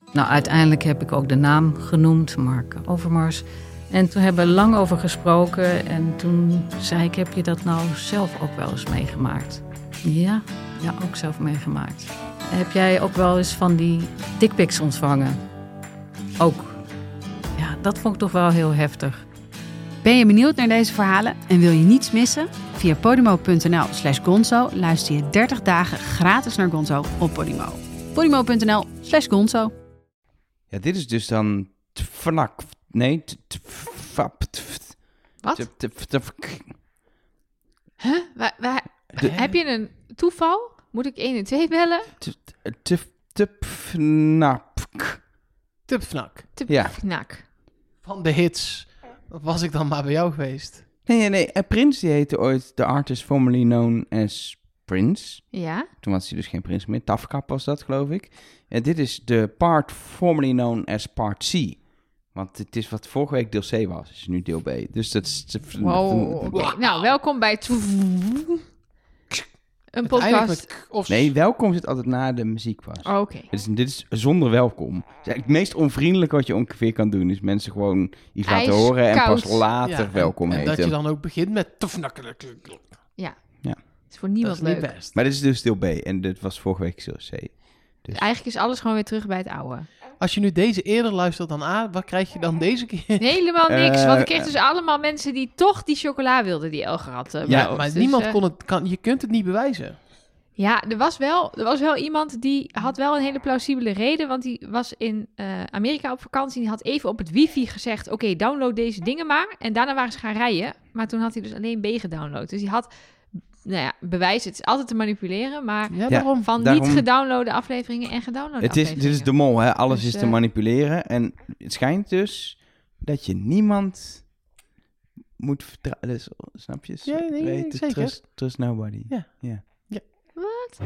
Nou, uiteindelijk heb ik ook de naam genoemd, Mark Overmars. En toen hebben we lang over gesproken. En toen zei ik, heb je dat nou zelf ook wel eens meegemaakt? Ja, ook zelf meegemaakt. Heb jij ook wel eens van die dickpics ontvangen? Ook. Ja, dat vond ik toch wel heel heftig. Ben je benieuwd naar deze verhalen en wil je niets missen? Via podimo.nl/gonzo luister je 30 dagen gratis naar Gonzo op Podimo. podimo.nl/gonzo. Ja, dit is dus dan... Nee. Wat? Huh? Heb je een toeval? Moet ik 112 bellen? Tupfnak. Ja. Tupfnak. Van de hits. Dat was ik dan maar bij jou geweest. Nee. En Prince, die heette ooit the artist formerly known as Prince. Ja. Toen was hij dus geen Prince meer. Tafkap was dat, geloof ik. En dit is de part formerly known as part C. Want het is wat vorige week deel C was. Is nu deel B. Dus dat is... Wow. Okay. Nou, welkom bij... Een podcast. Nee, welkom zit altijd na de muziek pas. Oh, oké. Dit is zonder welkom. Het is eigenlijk het meest onvriendelijke wat je ongeveer kan doen. Is mensen gewoon iets laten horen en pas later welkom heten. En dat je dan ook begint met tofnakken. Ja. Het is voor niemand leuk. Best. Maar dit is dus deel B. En dit was vorige week deel C. Dus. Eigenlijk is alles gewoon weer terug bij het oude. Als je nu deze eerder luistert dan A, wat krijg je dan deze keer? Helemaal niks. Want ik kreeg dus allemaal mensen die toch die chocola wilden die Elger had. Ja, maar dus, niemand je kunt het niet bewijzen. Ja, er was wel iemand die had wel een hele plausibele reden. Want die was in Amerika op vakantie. Die had even op het wifi gezegd, oké, download deze dingen maar. En daarna waren ze gaan rijden. Maar toen had hij dus alleen B gedownload. Dus die had... Nou ja, bewijs, het is altijd te manipuleren, maar daarom niet gedownloade afleveringen en gedownloade afleveringen. Dit is de mol, hè? Alles is te manipuleren. En het schijnt dus dat je niemand moet vertrouwen. Dus, snap je? Ja, nee, zeker. Trust nobody. Ja. Wat?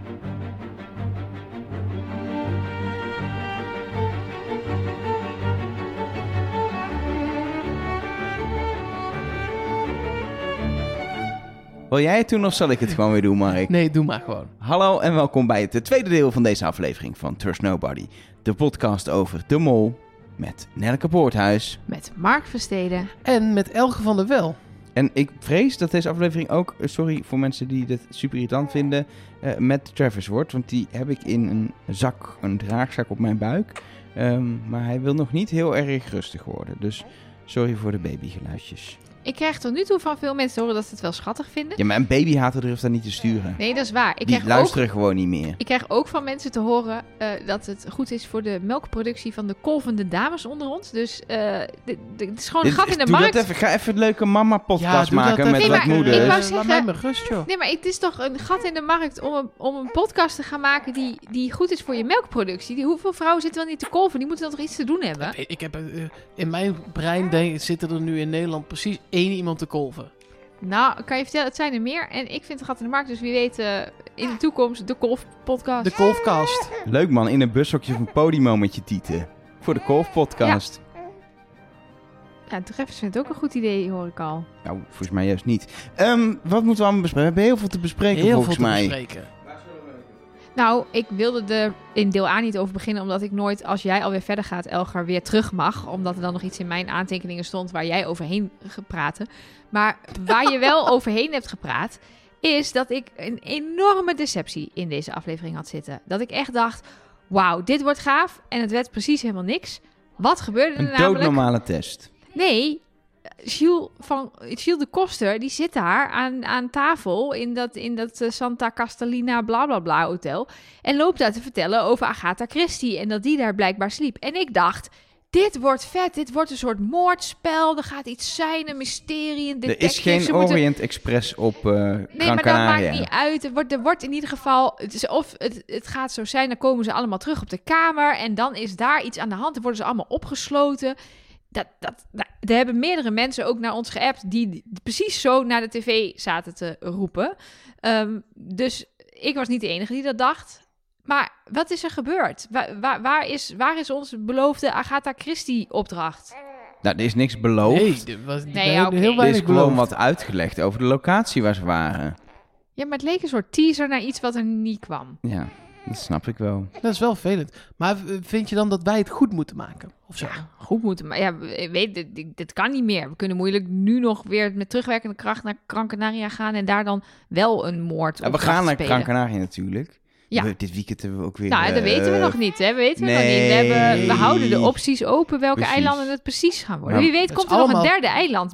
Wil jij het doen of zal ik het gewoon weer doen, Mark? Nee, doe maar gewoon. Hallo en welkom bij het tweede deel van deze aflevering van Trust Nobody. De podcast over De Mol met Nelleke Poorthuis. Met Mark Versteden. En met Elge van der Wel. En ik vrees dat deze aflevering ook, sorry voor mensen die dit super irritant vinden, met Travis wordt. Want die heb ik in een draagzak op mijn buik. Maar hij wil nog niet heel erg rustig worden. Dus sorry voor de babygeluidjes. Ik krijg tot nu toe van veel mensen te horen dat ze het wel schattig vinden. Ja, maar een babyhater durft dat niet te sturen. Nee, dat is waar. Die luisteren gewoon niet meer. Ik krijg ook van mensen te horen dat het goed is voor de melkproductie van de kolvende dames onder ons. Dus het is gewoon een gat in de markt. Ga even een leuke mama-podcast maken met wat moeders. Ik wou zeggen, laat mij rust, joh. Nee, maar het is toch een gat in de markt om een podcast te gaan maken die goed is voor je melkproductie. Hoeveel vrouwen zitten wel niet te kolven? Die moeten dan toch iets te doen hebben? Ik heb in mijn brein zitten er nu in Nederland precies 1 iemand te kolven. Nou, kan je vertellen, het zijn er meer. En ik vind het gat in de markt, dus wie weet in de toekomst de kolfpodcast. De kolfkast. Leuk man, in een bushokje van Podimo met je tieten. Voor de kolfpodcast. Ja, Treffers vindt het ook een goed idee, hoor ik al. Nou, volgens mij juist niet. Wat moeten we allemaal bespreken? We hebben heel veel te bespreken volgens mij. Nou, ik wilde er in deel A niet over beginnen, omdat ik nooit, als jij alweer verder gaat, Elgar, weer terug mag. Omdat er dan nog iets in mijn aantekeningen stond waar jij overheen gepraat. Maar waar je wel overheen hebt gepraat, is dat ik een enorme deceptie in deze aflevering had zitten. Dat ik echt dacht, wauw, dit wordt gaaf. En het werd precies helemaal niks. Wat gebeurde er namelijk? Een doodnormale test. Nee, Gilles de Koster, die zit daar aan tafel in dat Santa Castellina blablabla hotel. En loopt daar te vertellen over Agatha Christie en dat die daar blijkbaar sliep. En ik dacht, dit wordt vet, dit wordt een soort moordspel, er gaat iets zijn, een mysterie, een detective. Er is geen Orient Express op Gran Canaria. Nee, maar dat maakt niet uit. Er wordt in ieder geval, het gaat zo zijn, dan komen ze allemaal terug op de kamer en dan is daar iets aan de hand. Dan worden ze allemaal opgesloten. Er hebben meerdere mensen ook naar ons geappt die precies zo naar de tv zaten te roepen. Dus ik was niet de enige die dat dacht. Maar wat is er gebeurd? Waar is onze beloofde Agatha Christie opdracht? Nou, er is niks beloofd. Nee, er was heel weinig er is beloofd. gewoon wat uitgelegd over de locatie waar ze waren. Ja, maar het leek een soort teaser naar iets wat er niet kwam. Ja. Dat snap ik wel. Dat is wel vervelend. Maar vind je dan dat wij het goed moeten maken? Of zo? Ja, goed moeten. Maar ja, dit kan niet meer. We kunnen moeilijk nu nog weer met terugwerkende kracht naar Gran Canaria gaan en daar dan wel een moord Ja, we gaan naar Gran Canaria natuurlijk. Ja. Dit weekend hebben we ook weer... Nou, dat weten we nog niet. Hè? We weten nog niet. We houden de opties open welke Precies. eilanden het precies gaan worden. Nou, Wie weet dat komt is er nog allemaal- een derde eiland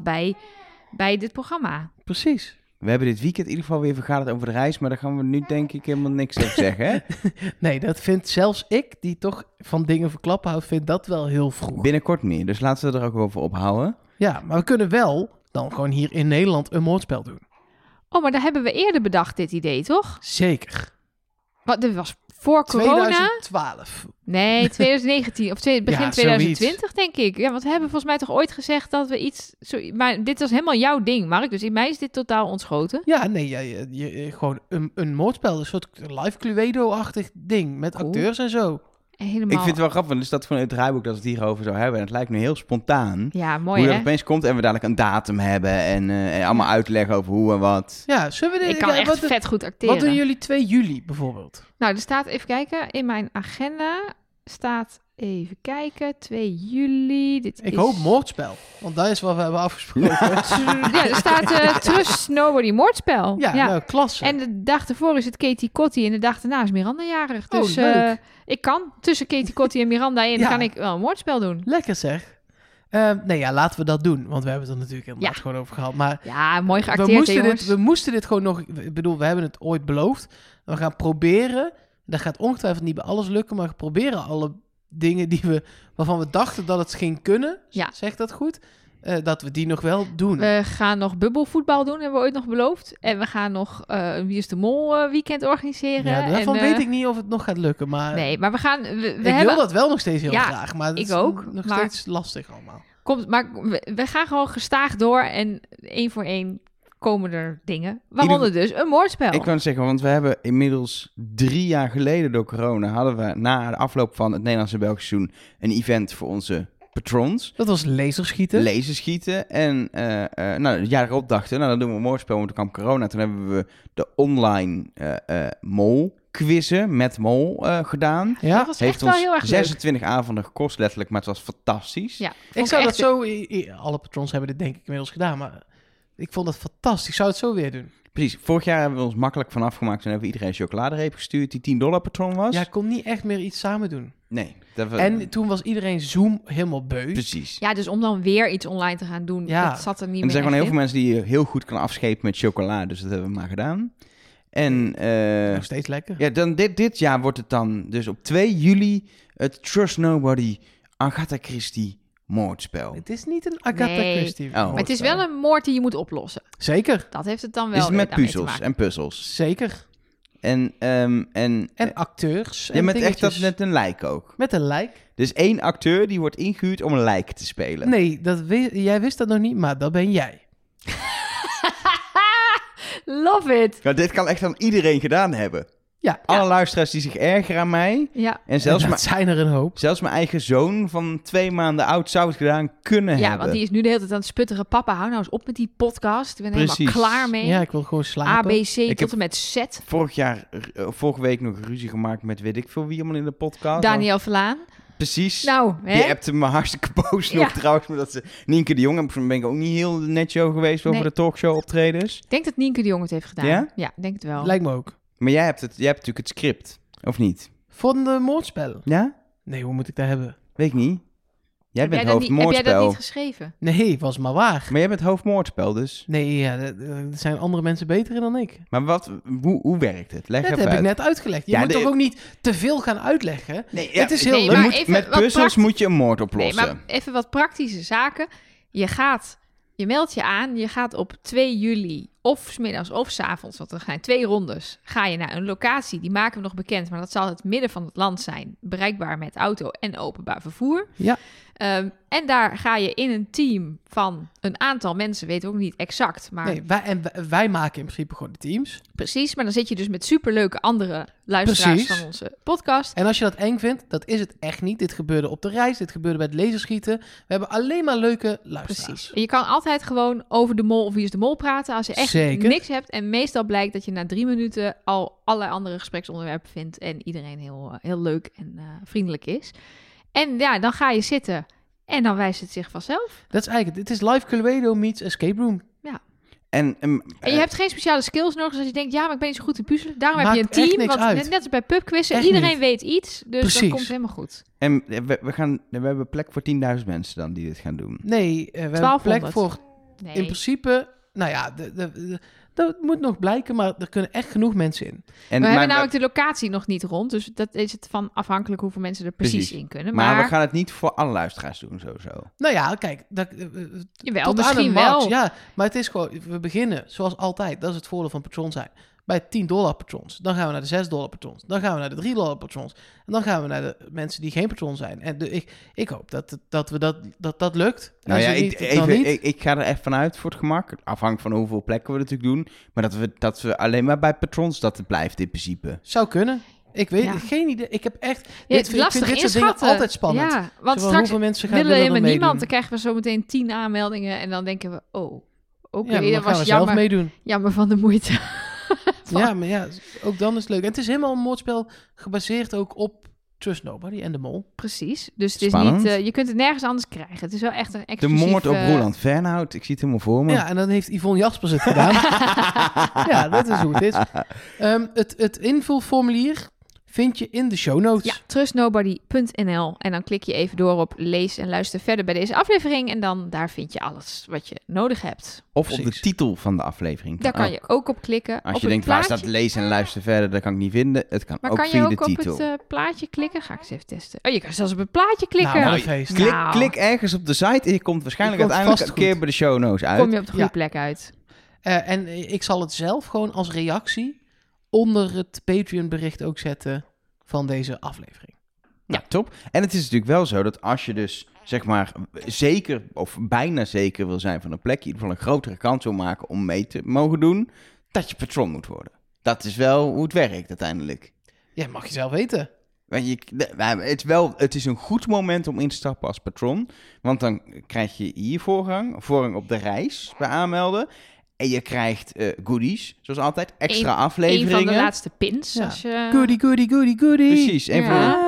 bij dit programma. Precies. We hebben dit weekend in ieder geval weer vergaderd over de reis, maar daar gaan we nu denk ik helemaal niks over zeggen, hè? Nee, dat vindt zelfs ik, die toch van dingen verklappen houdt, vind dat wel heel vroeg. Binnenkort meer, dus laten we er ook over ophouden. Ja, maar we kunnen wel dan gewoon hier in Nederland een moordspel doen. Oh, maar dat hebben we eerder bedacht, dit idee, toch? Zeker. Wat, dit was voor corona? 2012. Nee, 2019 of begin Ja, 2020, denk ik. Ja, want we hebben volgens mij toch ooit gezegd dat we iets... Maar dit was helemaal jouw ding, Mark. Dus in mij is dit totaal ontschoten. Ja, nee, je gewoon een moordspel. Een soort live Cluedo-achtig ding met Cool. acteurs en zo. Helemaal... Ik vind het wel grappig, want er staat gewoon in het draaiboek dat we het hierover zou hebben. En het lijkt me heel spontaan. Ja, mooi Hoe hè? dat opeens komt en we dadelijk een datum hebben en allemaal uitleggen over hoe en wat. Ja, zullen we dit... Ik kan echt wat, vet goed acteren. wat doen jullie 2 juli bijvoorbeeld? Nou, er staat, even kijken, in mijn agenda staat, even kijken, 2 juli. Dit Ik is... hoop moordspel, want dat is wat we hebben afgesproken. Ja, er staat Trust Nobody moordspel. Ja, nou, klasse. En de dag ervoor is het Katie Cotty en de dag daarna is Miranda jarig. Oh, Dus leuk. ik kan tussen Katie Cotty en Miranda in, Ja. kan ik wel een moordspel doen. Lekker zeg. Nee, ja, laten we dat doen, want we hebben het er natuurlijk inderdaad Ja. gewoon over gehad. Maar Ja, mooi geacteerd, jongens. we moesten dit gewoon nog... Ik bedoel, we hebben het ooit beloofd. We gaan proberen. Dat gaat ongetwijfeld niet bij alles lukken, maar we proberen alle dingen waarvan we dachten dat het ging kunnen. Ja. Zeg dat goed? Dat we die nog wel doen. We gaan nog bubbelvoetbal doen, hebben we ooit nog beloofd. En we gaan nog een Wie is de Mol weekend organiseren. Ja, daarvan en, weet ik niet of het nog gaat lukken, maar Nee, maar we gaan... We ik hebben, wil dat wel nog steeds heel Ja, graag. Maar het ik is ook, nog maar- steeds lastig allemaal. maar we gaan gewoon gestaag door en 1 voor 1 komen er dingen. Waaronder dus een moordspel. Ik kan zeggen, want we hebben inmiddels 3 jaar geleden door corona, hadden we na de afloop van het Nederlandse-Belgische seizoen een event voor onze patrons. Dat was laserschieten. Laserschieten. En het jaar erop dachten, nou dan doen we een moordspel, want toen kwam corona. Toen hebben we de online mol quizzen met mol gedaan. Ja, Dat was echt Heeft wel ons heel erg leuk. 26 avonden gekost letterlijk, maar het was fantastisch. Ja, ik vond zou dat echt- zo... Alle patrons hebben dit denk ik inmiddels gedaan, maar ik vond dat fantastisch. Ik zou het zo weer doen. Precies. Vorig jaar hebben we ons makkelijk van afgemaakt. Toen hebben we iedereen een chocoladereep gestuurd die $10 patron was. Ja, ik kon niet echt meer iets samen doen. Nee. Dat we, En toen was iedereen Zoom helemaal beu. precies. Ja, dus om dan weer iets online te gaan doen, Ja. dat zat er niet En meer er zijn gewoon heel echt veel mensen die je heel goed kan afschepen met chocola. Dus dat hebben we maar gedaan. En Nog steeds lekker. ja, dan dit jaar wordt het dan dus op 2 juli het Trust Nobody Agatha Christie moordspel. Het is niet een Agatha Nee. Christie. Oh. Maar het is wel een moord die je moet oplossen. Zeker, Dat heeft het dan wel Is het met daarmee te puzzels maken. en puzzels. zeker. En En acteurs. ja, en met echt dat dingetjes. met een lijk ook. Met een lijk. Dus 1 acteur die wordt ingehuurd om een lijk te spelen. Nee, jij wist dat nog niet, maar dat ben jij. Love it. Nou, dit kan echt aan iedereen gedaan hebben. Ja. Alle luisteraars die zich ergeren aan mij. Ja, En zelfs, En dat zijn er een hoop. zelfs mijn eigen zoon van 2 maanden oud zou het gedaan kunnen ja, hebben. want die is nu de hele tijd aan het sputteren. Papa, hou nou eens op met die podcast. Ik ben Precies. helemaal klaar mee. Ja, ik wil gewoon slapen. ABC tot heb- en met Z. Vorige week nog ruzie gemaakt met weet ik veel wie allemaal in de podcast. Daniel Verlaan. Precies. Nou, Die hè? appte me hartstikke boos Ja. nog trouwens. Maar dat ze Nienke de Jong, ben ik ook niet heel netjes over geweest over Nee. de talkshow optredens. Ik denk dat Nienke de Jong het heeft gedaan. Ja? Ja, ik denk het wel. Lijkt me ook. Maar jij hebt natuurlijk het script, of niet? Van de moordspellen. Ja? Nee, hoe moet ik dat hebben? Weet ik niet. Jij heb, bent jij dat niet, heb jij dat hoofdmoordspel. niet geschreven? Nee, was maar waar. Maar jij bent hoofdmoordspel dus. Nee, ja, er zijn andere mensen beter in dan ik. Maar hoe werkt het? Leg Dat even heb ik uit. net uitgelegd. Je Ja, moet de- toch ook niet te veel gaan uitleggen? Nee, Het is heel nee, leuk. maar moet, even met wat puzzels praktisch- moet je een moord Nee, oplossen. maar even wat praktische zaken. Je meldt je aan. Je gaat op 2 juli of 's middags of 's avonds, want er zijn 2 rondes, ga je naar een locatie. Die maken we nog bekend, maar dat zal het midden van het land zijn. Bereikbaar met auto en openbaar vervoer. Ja. En daar ga je in een team van een aantal mensen, weten we ook niet exact, maar Nee, wij maken in principe gewoon de teams. precies. Maar dan zit je dus met superleuke andere luisteraars Precies. van onze podcast. En als je dat eng vindt, dat is het echt niet. Dit gebeurde op de reis, dit gebeurde bij het laserschieten. We hebben alleen maar leuke luisteraars. Precies. En je kan altijd gewoon over de mol of Wie is de Mol praten. Als je echt Zeker. niks hebt. En meestal blijkt dat je na 3 minuten al allerlei andere gespreksonderwerpen vindt en iedereen heel leuk en vriendelijk is. En ja, dan ga je zitten en dan wijst het zich vanzelf. Dat is eigenlijk het. Het is Live Cluedo meets Escape Room. En En je hebt geen speciale skills nodig, dus als je denkt, ja, maar ik ben niet zo goed in puzzelen. Daarom Maakt heb je een echt team, niks want uit. net als bij pubquizzen, Echt iedereen niet. weet iets, dus Precies. dat komt helemaal goed. En we hebben plek voor 10.000 mensen dan die dit gaan doen. Nee, we hebben 1200. plek voor Nee. in principe... Nou ja, dat moet nog blijken, maar er kunnen echt genoeg mensen in. En, We hebben namelijk de locatie nog niet rond, dus dat is het van afhankelijk hoeveel mensen er precies in kunnen. maar Maar we gaan het niet voor alle luisteraars doen, sowieso. Nou ja, kijk, jawel, tot aan misschien een max, wel. ja, maar het is gewoon, we beginnen zoals altijd, dat is het voordeel van patron zijn, bij $10 patrons. Dan gaan we naar de $6 patrons. Dan gaan we naar de $3 patrons. En dan gaan we naar de mensen die geen patron zijn. En ik hoop dat lukt. Nou En ja, zo niet, dan niet. ik ga er echt vanuit voor het gemak. Afhankelijk van hoeveel plekken we natuurlijk doen. Maar dat we alleen maar bij patrons dat het blijft in principe. Zou kunnen. Ik weet Ja. geen idee. Ik heb echt... Ja, ik vind lastig dit soort dingen inschatten. altijd spannend. Ja, want Zo, straks hoeveel mensen gaan willen we willen helemaal er niemand. Dan meedoen? krijgen we zometeen 10 aanmeldingen en dan denken we, oké, Ja, maar dan dat gaan was we zelf jammer, meedoen. jammer van de moeite. Ja, maar ja, ook dan is het leuk. En het is helemaal een moordspel gebaseerd ook op Trust Nobody en de Mol. Precies, dus het is Spannend. niet, je kunt het nergens anders krijgen. Het is wel echt een De exclusief... moord op Roland Fernhout. Ik zie het helemaal voor me. Ja, en dan heeft Yvonne Jaspers het gedaan. Ja, dat is hoe het is. Het invulformulier vind je in de show notes. Ja, trustnobody.nl. En dan klik je even door op lees en luister verder bij deze aflevering. En dan daar vind je alles wat je nodig hebt. Of op de Precies. titel van de aflevering. Daar kan je ook op klikken. Als op je het denkt, waar plaatje. staat lezen en luisteren verder, dat kan ik niet vinden. Het kan Maar ook kan je via ook de op titel. het plaatje klikken? Ga ik eens even testen. Oh, je kan zelfs op het plaatje klikken. Nou, wat een feest. Nou. Klik ergens op de site en je komt waarschijnlijk Je komt uiteindelijk vast een keer goed. bij de show notes uit. Kom je op de goede Ja. plek uit. En ik zal het zelf gewoon als reactie onder het Patreon bericht ook zetten van deze aflevering. Ja, top. En het is natuurlijk wel zo dat als je dus, zeg maar, zeker of bijna zeker wil zijn van een plekje, in ieder geval een grotere kans wil maken om mee te mogen doen, dat je patron moet worden. Dat is wel hoe het werkt uiteindelijk. Ja, mag je zelf weten. Want het is een goed moment om in te stappen als patron, want dan krijg je hier voorrang op de reis bij aanmelden. En je krijgt goodies, zoals altijd, extra Een afleveringen. van de laatste pins. Ja. Als je... Goody, goody, goody, goody. Precies. En, Ja.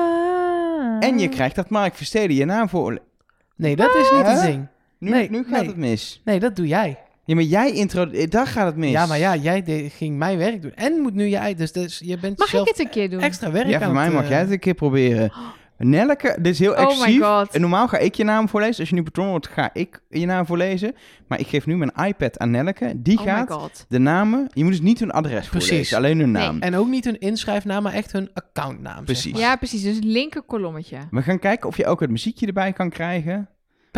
en je krijgt dat Mark Versteden je naam voor. Nee, dat is niet het ding. Nu gaat het mis. Nee, dat doe jij. Ja, maar jij daar gaat het mis. Ja, maar ja, jij ging mijn werk doen. En moet nu jij... Dus je bent Mag ik zelf het een keer doen? extra werk Ja, aan voor mij het, mag jij het een keer proberen. Nelleke, dit is heel Oh my exclusief. god. En normaal ga ik je naam voorlezen. Als je nu patron wordt, ga ik je naam voorlezen. Maar ik geef nu mijn iPad aan Nelleke. Die Oh my gaat god. de namen... Je moet dus niet hun adres Precies. voorlezen, alleen hun naam. En ook niet hun inschrijfnaam, maar echt hun accountnaam. Precies. Zeg maar. Ja, precies. Dus het linker kolommetje. We gaan kijken of je ook het muziekje erbij kan krijgen.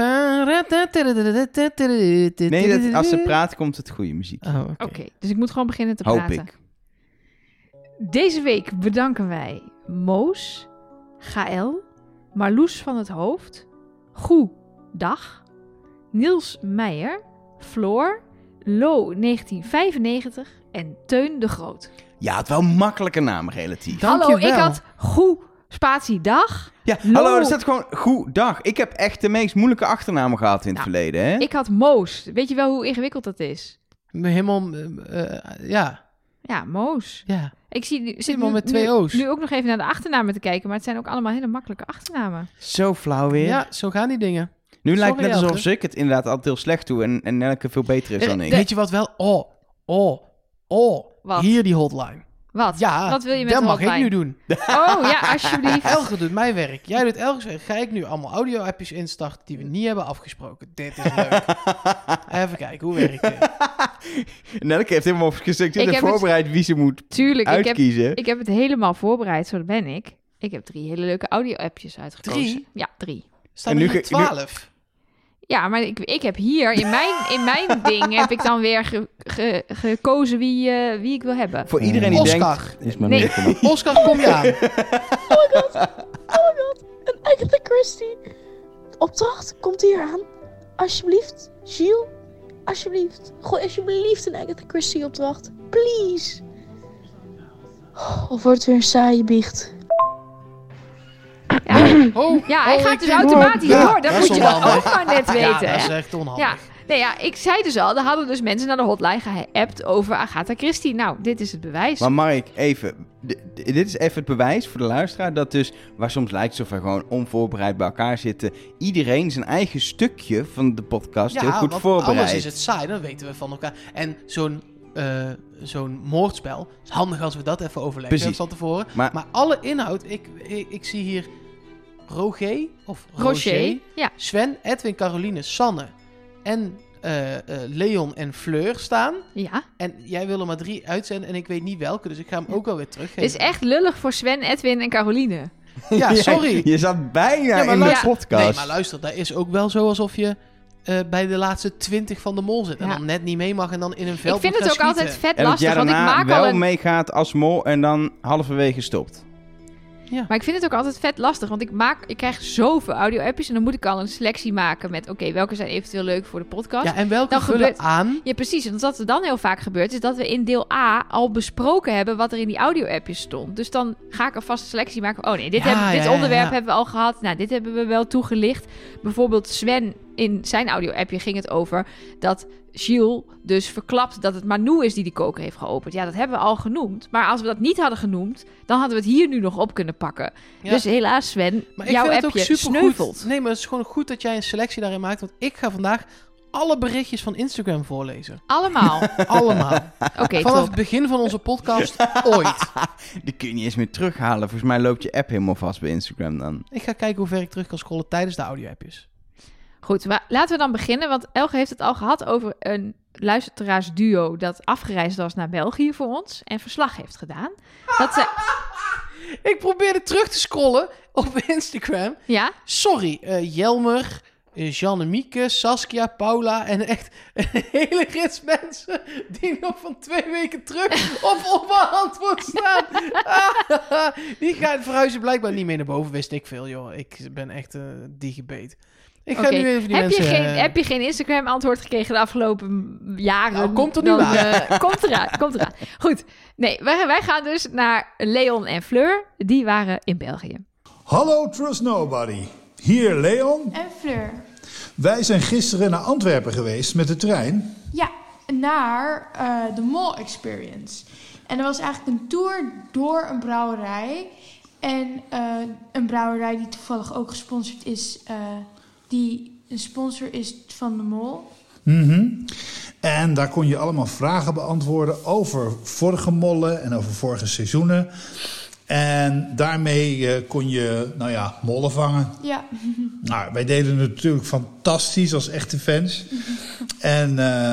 Nee, als ze praat, komt het goede muziek. Oh, oké. Oké, dus ik moet gewoon beginnen te Hoop praten. ik. Deze week bedanken wij Moos, Gaël, Marloes van het Hoofd, Goe Dag, Niels Meijer, Floor, Lo 1995 en Teun de Groot. Ja, het wel makkelijke naam relatief. Dank Hallo, je wel. ik had Goe Spatie Dag. Ja, Lo. hallo, er staat gewoon goed dag. Ik heb echt de meest moeilijke achternamen gehad in het Nou, verleden, hè? Ik had Moos. Weet je wel hoe ingewikkeld dat is? Helemaal... ja. Ja, Moos. Ja. Ik zit Helemaal nu, met 2 nu- O's. nu ook nog even naar de achternamen te kijken, maar het zijn ook allemaal hele makkelijke achternamen. Zo flauw weer. Ja, zo gaan die dingen. Nu lijkt het net Sorry, alsof ik het inderdaad altijd heel slecht doe en Nelleke veel beter is dan ik. Weet je wat wel? Wat? Hier die hotline. Wat? Ja, Wat wil je met dat de mag ik hotline? nu doen. Oh ja, alsjeblieft. Elge doet mijn werk. Jij doet Elge's werk. Ga ik nu allemaal audio-appjes instarten die we niet hebben afgesproken. Dit is leuk. Even kijken, hoe werkt dit? Nelleke heeft helemaal gezegd Ik heb het- voorbereid wie ze moet Tuurlijk, uitkiezen. ik heb het helemaal voorbereid, zo ben ik. Ik heb 3 hele leuke audio-appjes uitgekozen. 3? Ja, 3. Staan En er nu hier ge- nu- 12? Ja, maar ik heb hier, in mijn ding, heb ik dan weer gekozen wie ik wil hebben. Voor iedereen die Oscar. denkt... Is maar Nee. meegenomen. Oscar, kom je aan. Een Agatha Christie. Opdracht komt hier aan. Alsjeblieft, Gilles. Alsjeblieft. Gooi alsjeblieft een Agatha Christie opdracht. Please. Of wordt het weer een saaie biecht. Ja, Oh, ja hij oh, gaat ik dus denk- automatisch Ja, door. Dat dat moet is je dan onhandig. ook maar net Ja, weten, dat is hè? echt onhandig. Ja, Nee, ja, ik zei dus al, er hadden dus mensen naar de hotline geappt over Agatha Christie. Nou, dit is het bewijs. Maar Mark, even. Dit is even het bewijs voor de luisteraar dat dus, waar soms lijkt alsof we gewoon onvoorbereid bij elkaar zitten, iedereen zijn eigen stukje van de podcast heel goed want voorbereidt. anders is het saai, dan weten we van elkaar. En zo'n moordspel, is handig als we dat even overleggen Precies. van tevoren. Maar- Maar alle inhoud, ik zie hier Roger, Ja. Sven, Edwin, Caroline, Sanne en Leon en Fleur staan. Ja. En jij wil er maar 3 uitzenden en ik weet niet welke, dus ik ga hem ook wel weer teruggeven. Het is echt lullig voor Sven, Edwin en Caroline. Ja, sorry. Je zat bijna Ja, maar in de luister- podcast. Nee, maar luister, dat is ook wel zo alsof je bij de laatste 20 van de mol zit. En Ja. dan net niet mee mag en dan in een veld Ik vind moet het ook gaan altijd schieten. vet en dat jij lastig, want ik daarna maak al wel een... meegaat als mol en dan halverwege stopt. Maar ik vind het ook altijd vet lastig, want ik krijg zoveel audio-appjes en dan moet ik al een selectie maken met, oké, welke zijn eventueel leuk voor de podcast. Ja, en welke Dan vullen gebeurt- aan? Ja, precies. En wat er dan heel vaak gebeurt, is dat we in deel A al besproken hebben wat er in die audio-appjes stond. Dus dan ga ik alvast een selectie maken van, oh nee, dit onderwerp hebben we al gehad. Nou, dit hebben we wel toegelicht. Bijvoorbeeld Sven, in zijn audio-appje ging het over dat Gilles dus verklapt dat het Manu is die die koker heeft geopend. Ja, dat hebben we al genoemd. Maar als we dat niet hadden genoemd, dan hadden we het hier nu nog op kunnen pakken. Ja. Dus helaas, Sven, Maar ik jouw vind het ook appje supergoed. sneuvelt. Nee, maar het is gewoon goed dat jij een selectie daarin maakt. Want ik ga vandaag alle berichtjes van Instagram voorlezen. Allemaal. Allemaal. Oké, Vanaf top. het begin van onze podcast ooit. Die kun je niet eens meer terughalen. Volgens mij loopt je app helemaal vast bij Instagram dan. Ik ga kijken hoe ver ik terug kan scrollen tijdens de audio-appjes. Goed, maar laten we dan beginnen. Want Elge heeft het al gehad over een luisteraarsduo dat afgereisd was naar België voor ons en verslag heeft gedaan. Dat ze, Ik probeerde terug te scrollen op Instagram. ja, Sorry, Jelmer, Jeannemieke, Saskia, Paula en echt een hele rits mensen die nog van 2 weken terug op mijn antwoord staan. Die gaan verhuizen blijkbaar niet meer naar boven, wist ik veel, joh. Ik ben echt digibeet. Ik ga oké. nu even die Heb je mensen... heb je geen Instagram antwoord gekregen de afgelopen jaren? Nou, komt er nu dan, aan. Komt eraan. Goed, nee, wij gaan dus naar Leon en Fleur. Die waren in België. Hallo Trust Nobody, hier Leon. En Fleur. Wij zijn gisteren naar Antwerpen geweest met de trein. Ja, naar de Mall Experience. En dat was eigenlijk een tour door een brouwerij. En een brouwerij die toevallig ook gesponsord is, die een sponsor is van de Mall. En daar kon je allemaal vragen beantwoorden over vorige mollen en over vorige seizoenen. En daarmee kon je, mollen vangen. Ja. Nou, wij deden het natuurlijk fantastisch als echte fans. En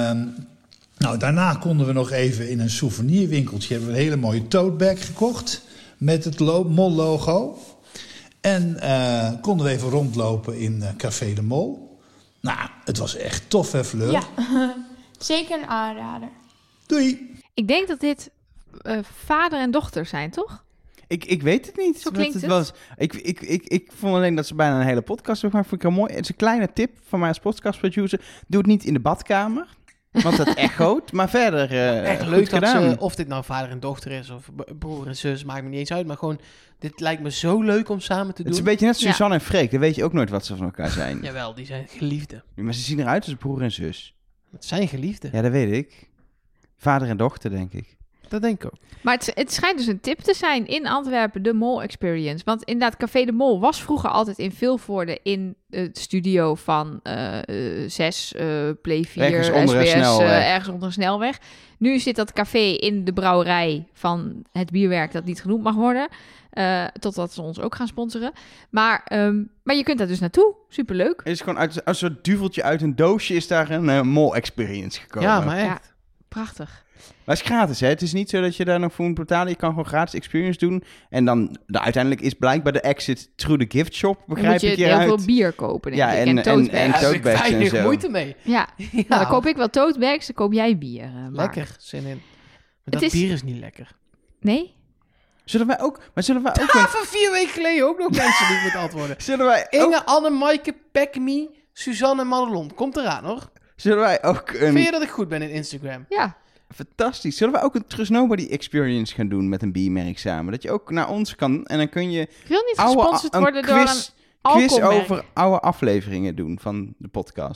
daarna konden we nog even in een souvenirwinkeltje... hebben we een hele mooie tote bag gekocht met het Mol-logo. En konden we even rondlopen in Café de Mol. Nou, het was echt tof, hè, Fleur? Ja, zeker een aanrader. Doei! Ik denk dat dit vader en dochter zijn, toch? Ik weet het niet. Zo wat klinkt het. was. Ik vond alleen dat ze bijna een hele podcast hebben gemaakt. Vond ik heel mooi. Het is een kleine tip van mij als podcastproducer. Doe het niet in de badkamer. Want dat echoot. Maar verder Echt goed leuk dat gedaan. ze, of dit nou vader en dochter is of broer en zus, maakt me niet eens uit. Maar gewoon, dit lijkt me zo leuk om samen te doen. Het is een beetje net Ja. Suzanne en Freek. Dan weet je ook nooit wat ze van elkaar zijn. Jawel, die zijn geliefden. Maar ze zien eruit als broer en zus. Het zijn geliefden. Ja, dat weet ik. Vader en dochter, denk ik. Dat denk ik ook. Maar het schijnt dus een tip te zijn in Antwerpen, de Mol Experience. Want inderdaad, Café de Mol was vroeger altijd in Vilvoorde in het studio van 6, Play 4, Ergens onder een SBS, snelweg. ergens onder een snelweg. Nu zit dat café in de brouwerij van het bierwerk dat niet genoemd mag worden. Totdat ze ons ook gaan sponsoren. Maar je kunt daar dus naartoe. Superleuk. Het is gewoon uit een soort duveltje uit een doosje is daar een mol-experience gekomen. Ja, maar echt. Ja. Prachtig. Maar het is gratis, hè? Het is niet zo dat je daar nog voor moet betalen. Je kan gewoon gratis experience doen. En dan uiteindelijk is blijkbaar de exit through the gift shop, Dan begrijp moet je ik heel hieruit. veel bier kopen, denk Ja, ik. en tote bags. en Daar heb ik totebags en weinig zo. moeite mee. Ja, nou, dan koop ik wel tote bags, dan koop jij bier. Mark. Lekker, zin in. Maar Het dat is- bier is niet lekker. Nee? Zullen wij ook een... Van 4 weken geleden ook nog mensen die ik moet antwoorden. Zullen wij ook... Inge, Anne, Maaike, Pekmi, Suzanne en Madelon. Komt eraan, hoor. Zullen wij ook Vind je een... dat ik goed ben in Instagram? Ja. Fantastisch. Zullen wij ook een Trust Nobody experience gaan doen met een biermerk samen? Dat je ook naar ons kan en dan kun je Ik wil niet gesponsord worden door een quiz alcoholmerk. over oude afleveringen doen van de podcast.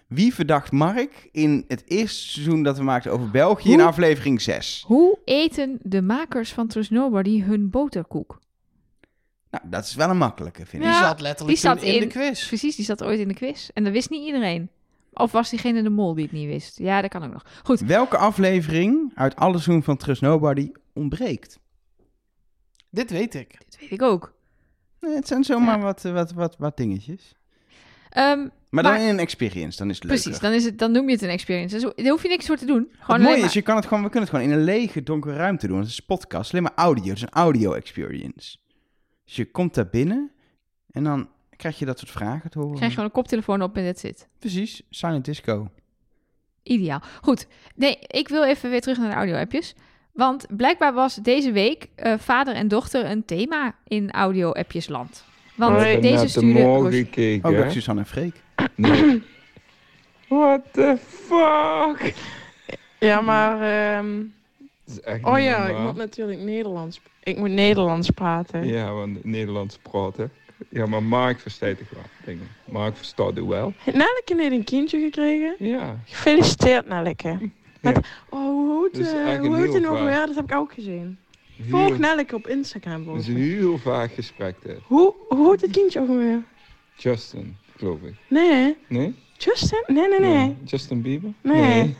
Wie verdacht Mark in het eerste seizoen dat we maakten over België in aflevering 6? Hoe eten de makers van Trust Nobody hun boterkoek? Nou, dat is wel een makkelijke, vind ik. Die Ja, zat letterlijk die zat toen in de quiz. Precies, die zat ooit in de quiz. En dat wist niet iedereen. Of was diegene de mol die het niet wist? Ja, dat kan ook nog. Goed. Welke aflevering uit alle seizoen van Trust Nobody ontbreekt? Dit weet ik. Dit weet ik ook. Nee, het zijn zomaar wat dingetjes. Maar dan in een experience, dan is het leuker. Precies, dan noem je het een experience. Dus daar hoef je niks voor te doen. Het mooie is, we kunnen het gewoon in een lege, donkere ruimte doen. Het is een podcast, alleen maar audio. Het is een audio-experience. Dus je komt daar binnen en dan krijg je dat soort vragen te horen. Krijg je gewoon een koptelefoon op en that's it. Precies, silent disco. Ideaal. Goed, nee, ik wil even weer terug naar de audio-appjes. Want blijkbaar was deze week vader en dochter een thema in audio-appjesland. Want deze stuurde... Gekeken, ook dat Suzanne en Freek. Nee. What the fuck? Ja, maar... oh ja, ik moet natuurlijk Nederlands... Ik moet Nederlands praten. Ja, want Nederlands praten. Ja, maar Mark verstaat toch wel dingen. Mark verstaat het wel. Nelleke heeft een kindje gekregen. Ja. Gefeliciteerd, Nelleke. Met, ja. Hoe heet het nog weer? Dat heb ik ook gezien. Volg Nelleke op Instagram. Dat is een heel vaag gesprek, dit. Hoe heet het kindje ook weer? Justin, geloof ik. Nee. Nee? Justin? Nee. Justin Bieber? Nee.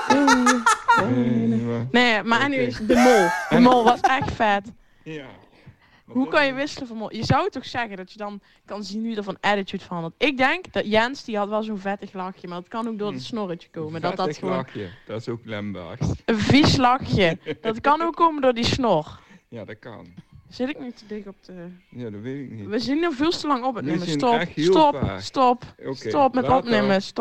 Nee, maar anyways, de mol. De mol was echt vet. Ja. Hoe kan je wisselen van mol? Je zou toch zeggen dat je dan kan zien wie er van attitude verandert. Ik denk dat Jens, die had wel zo'n vettig lachje, maar dat kan ook door het snorretje komen. Vettig dat gewoon... lachje, dat is ook Lembergs. Een vies lachje. Dat kan ook komen door die snor. Ja, dat kan. Zit ik nu te dik op de... Ja, dat weet ik niet. We zien er veel te lang op het nemen. Stop met opnemen. Stop.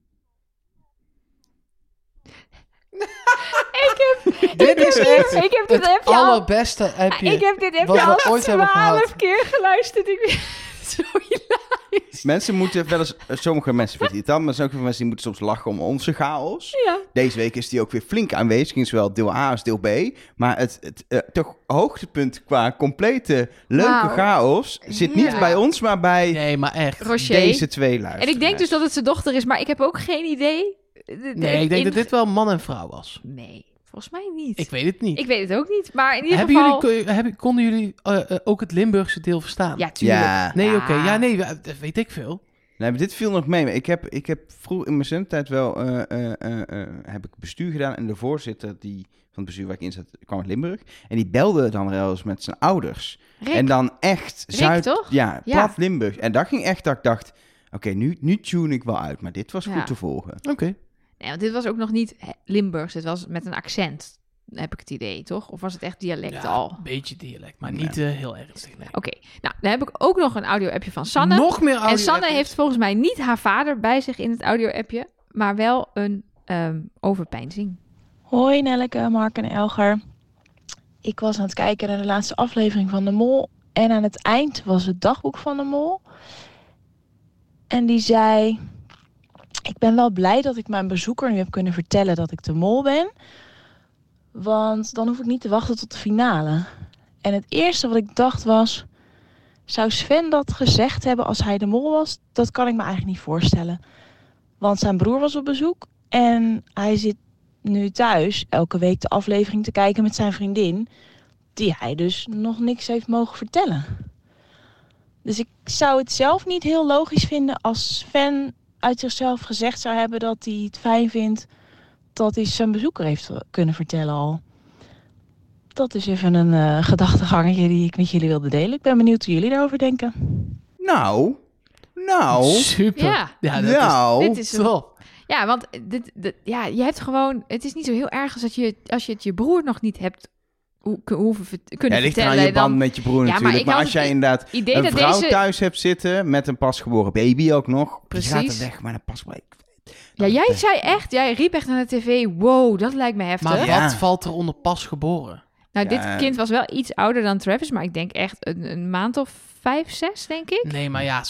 Dit is echt ik heb dit het allerbeste appje. Ik heb dit wat appje we al ooit hebben 12 gehad. keer geluisterd. Zo hilarisch. Mensen moeten wel eens... Sommige mensen vinden het irritant, maar sommige mensen die moeten soms lachen om onze chaos. Ja. Deze week is die ook weer flink aanwezig in zowel deel A als deel B. Maar het toch hoogtepunt qua complete leuke chaos zit niet bij ons, maar bij nee, maar echt. Rocher. Deze twee luisteraars. En ik denk dus dat het zijn dochter is, maar ik heb ook geen idee. Nee, ik denk dat dit wel man en vrouw was. Nee, volgens mij niet. Ik weet het niet. Ik weet het ook niet, maar in ieder geval... Konden jullie ook het Limburgse deel verstaan? Ja, tuurlijk. Ja. Nee, oké. Ja, nee, dat weet ik veel. Nee, maar dit viel nog mee. Ik heb vroeg in mijn studententijd wel heb ik bestuur gedaan. En de voorzitter van het bestuur waar ik in zat, kwam uit Limburg. En die belde dan wel eens met zijn ouders. Rick. En dan echt Rick, toch? Ja, plat Limburg. En dat ging echt dat ik dacht, oké, nu tune ik wel uit. Maar dit was goed te volgen. Oké. Nee, want dit was ook nog niet Limburgs. Dit was met een accent, heb ik het idee, toch? Of was het echt dialect al? Een beetje dialect, maar niet heel ernstig. Nee. Oké, nou, dan heb ik ook nog een audio-appje van Sanne. Nog meer audio-appjes. En Sanne heeft volgens mij niet haar vader bij zich in het audio-appje, maar wel een overpeinzing. Hoi Nelleke, Mark en Elger. Ik was aan het kijken naar de laatste aflevering van De Mol. En aan het eind was het dagboek van De Mol. En die zei... Ik ben wel blij dat ik mijn bezoeker nu heb kunnen vertellen dat ik de mol ben. Want dan hoef ik niet te wachten tot de finale. En het eerste wat ik dacht was... Zou Sven dat gezegd hebben als hij de mol was? Dat kan ik me eigenlijk niet voorstellen. Want zijn broer was op bezoek. En hij zit nu thuis elke week de aflevering te kijken met zijn vriendin. Die hij dus nog niks heeft mogen vertellen. Dus ik zou het zelf niet heel logisch vinden als Sven... uit zichzelf gezegd zou hebben dat hij het fijn vindt dat hij zijn bezoeker heeft kunnen vertellen al. Dat is even een gedachtegangetje die ik met jullie wilde delen. Ik ben benieuwd hoe jullie daarover denken. Nou. Super. Ja, dit is top. Ja, want je hebt gewoon... Het is niet zo heel erg als je het je broer nog niet hebt kunnen vertellen. Ja, ligt aan je band met je broer natuurlijk. Maar als jij inderdaad een vrouw thuis hebt zitten met een pasgeboren baby ook nog. Precies. Die gaat er weg met een pasgeboren. Ja, jij zei echt, jij riep echt naar de tv, wow, dat lijkt me heftig. Maar wat valt er onder pasgeboren? Nou, dit kind was wel iets ouder dan Travis, maar ik denk echt een maand of 5, 6, denk ik. Nee, maar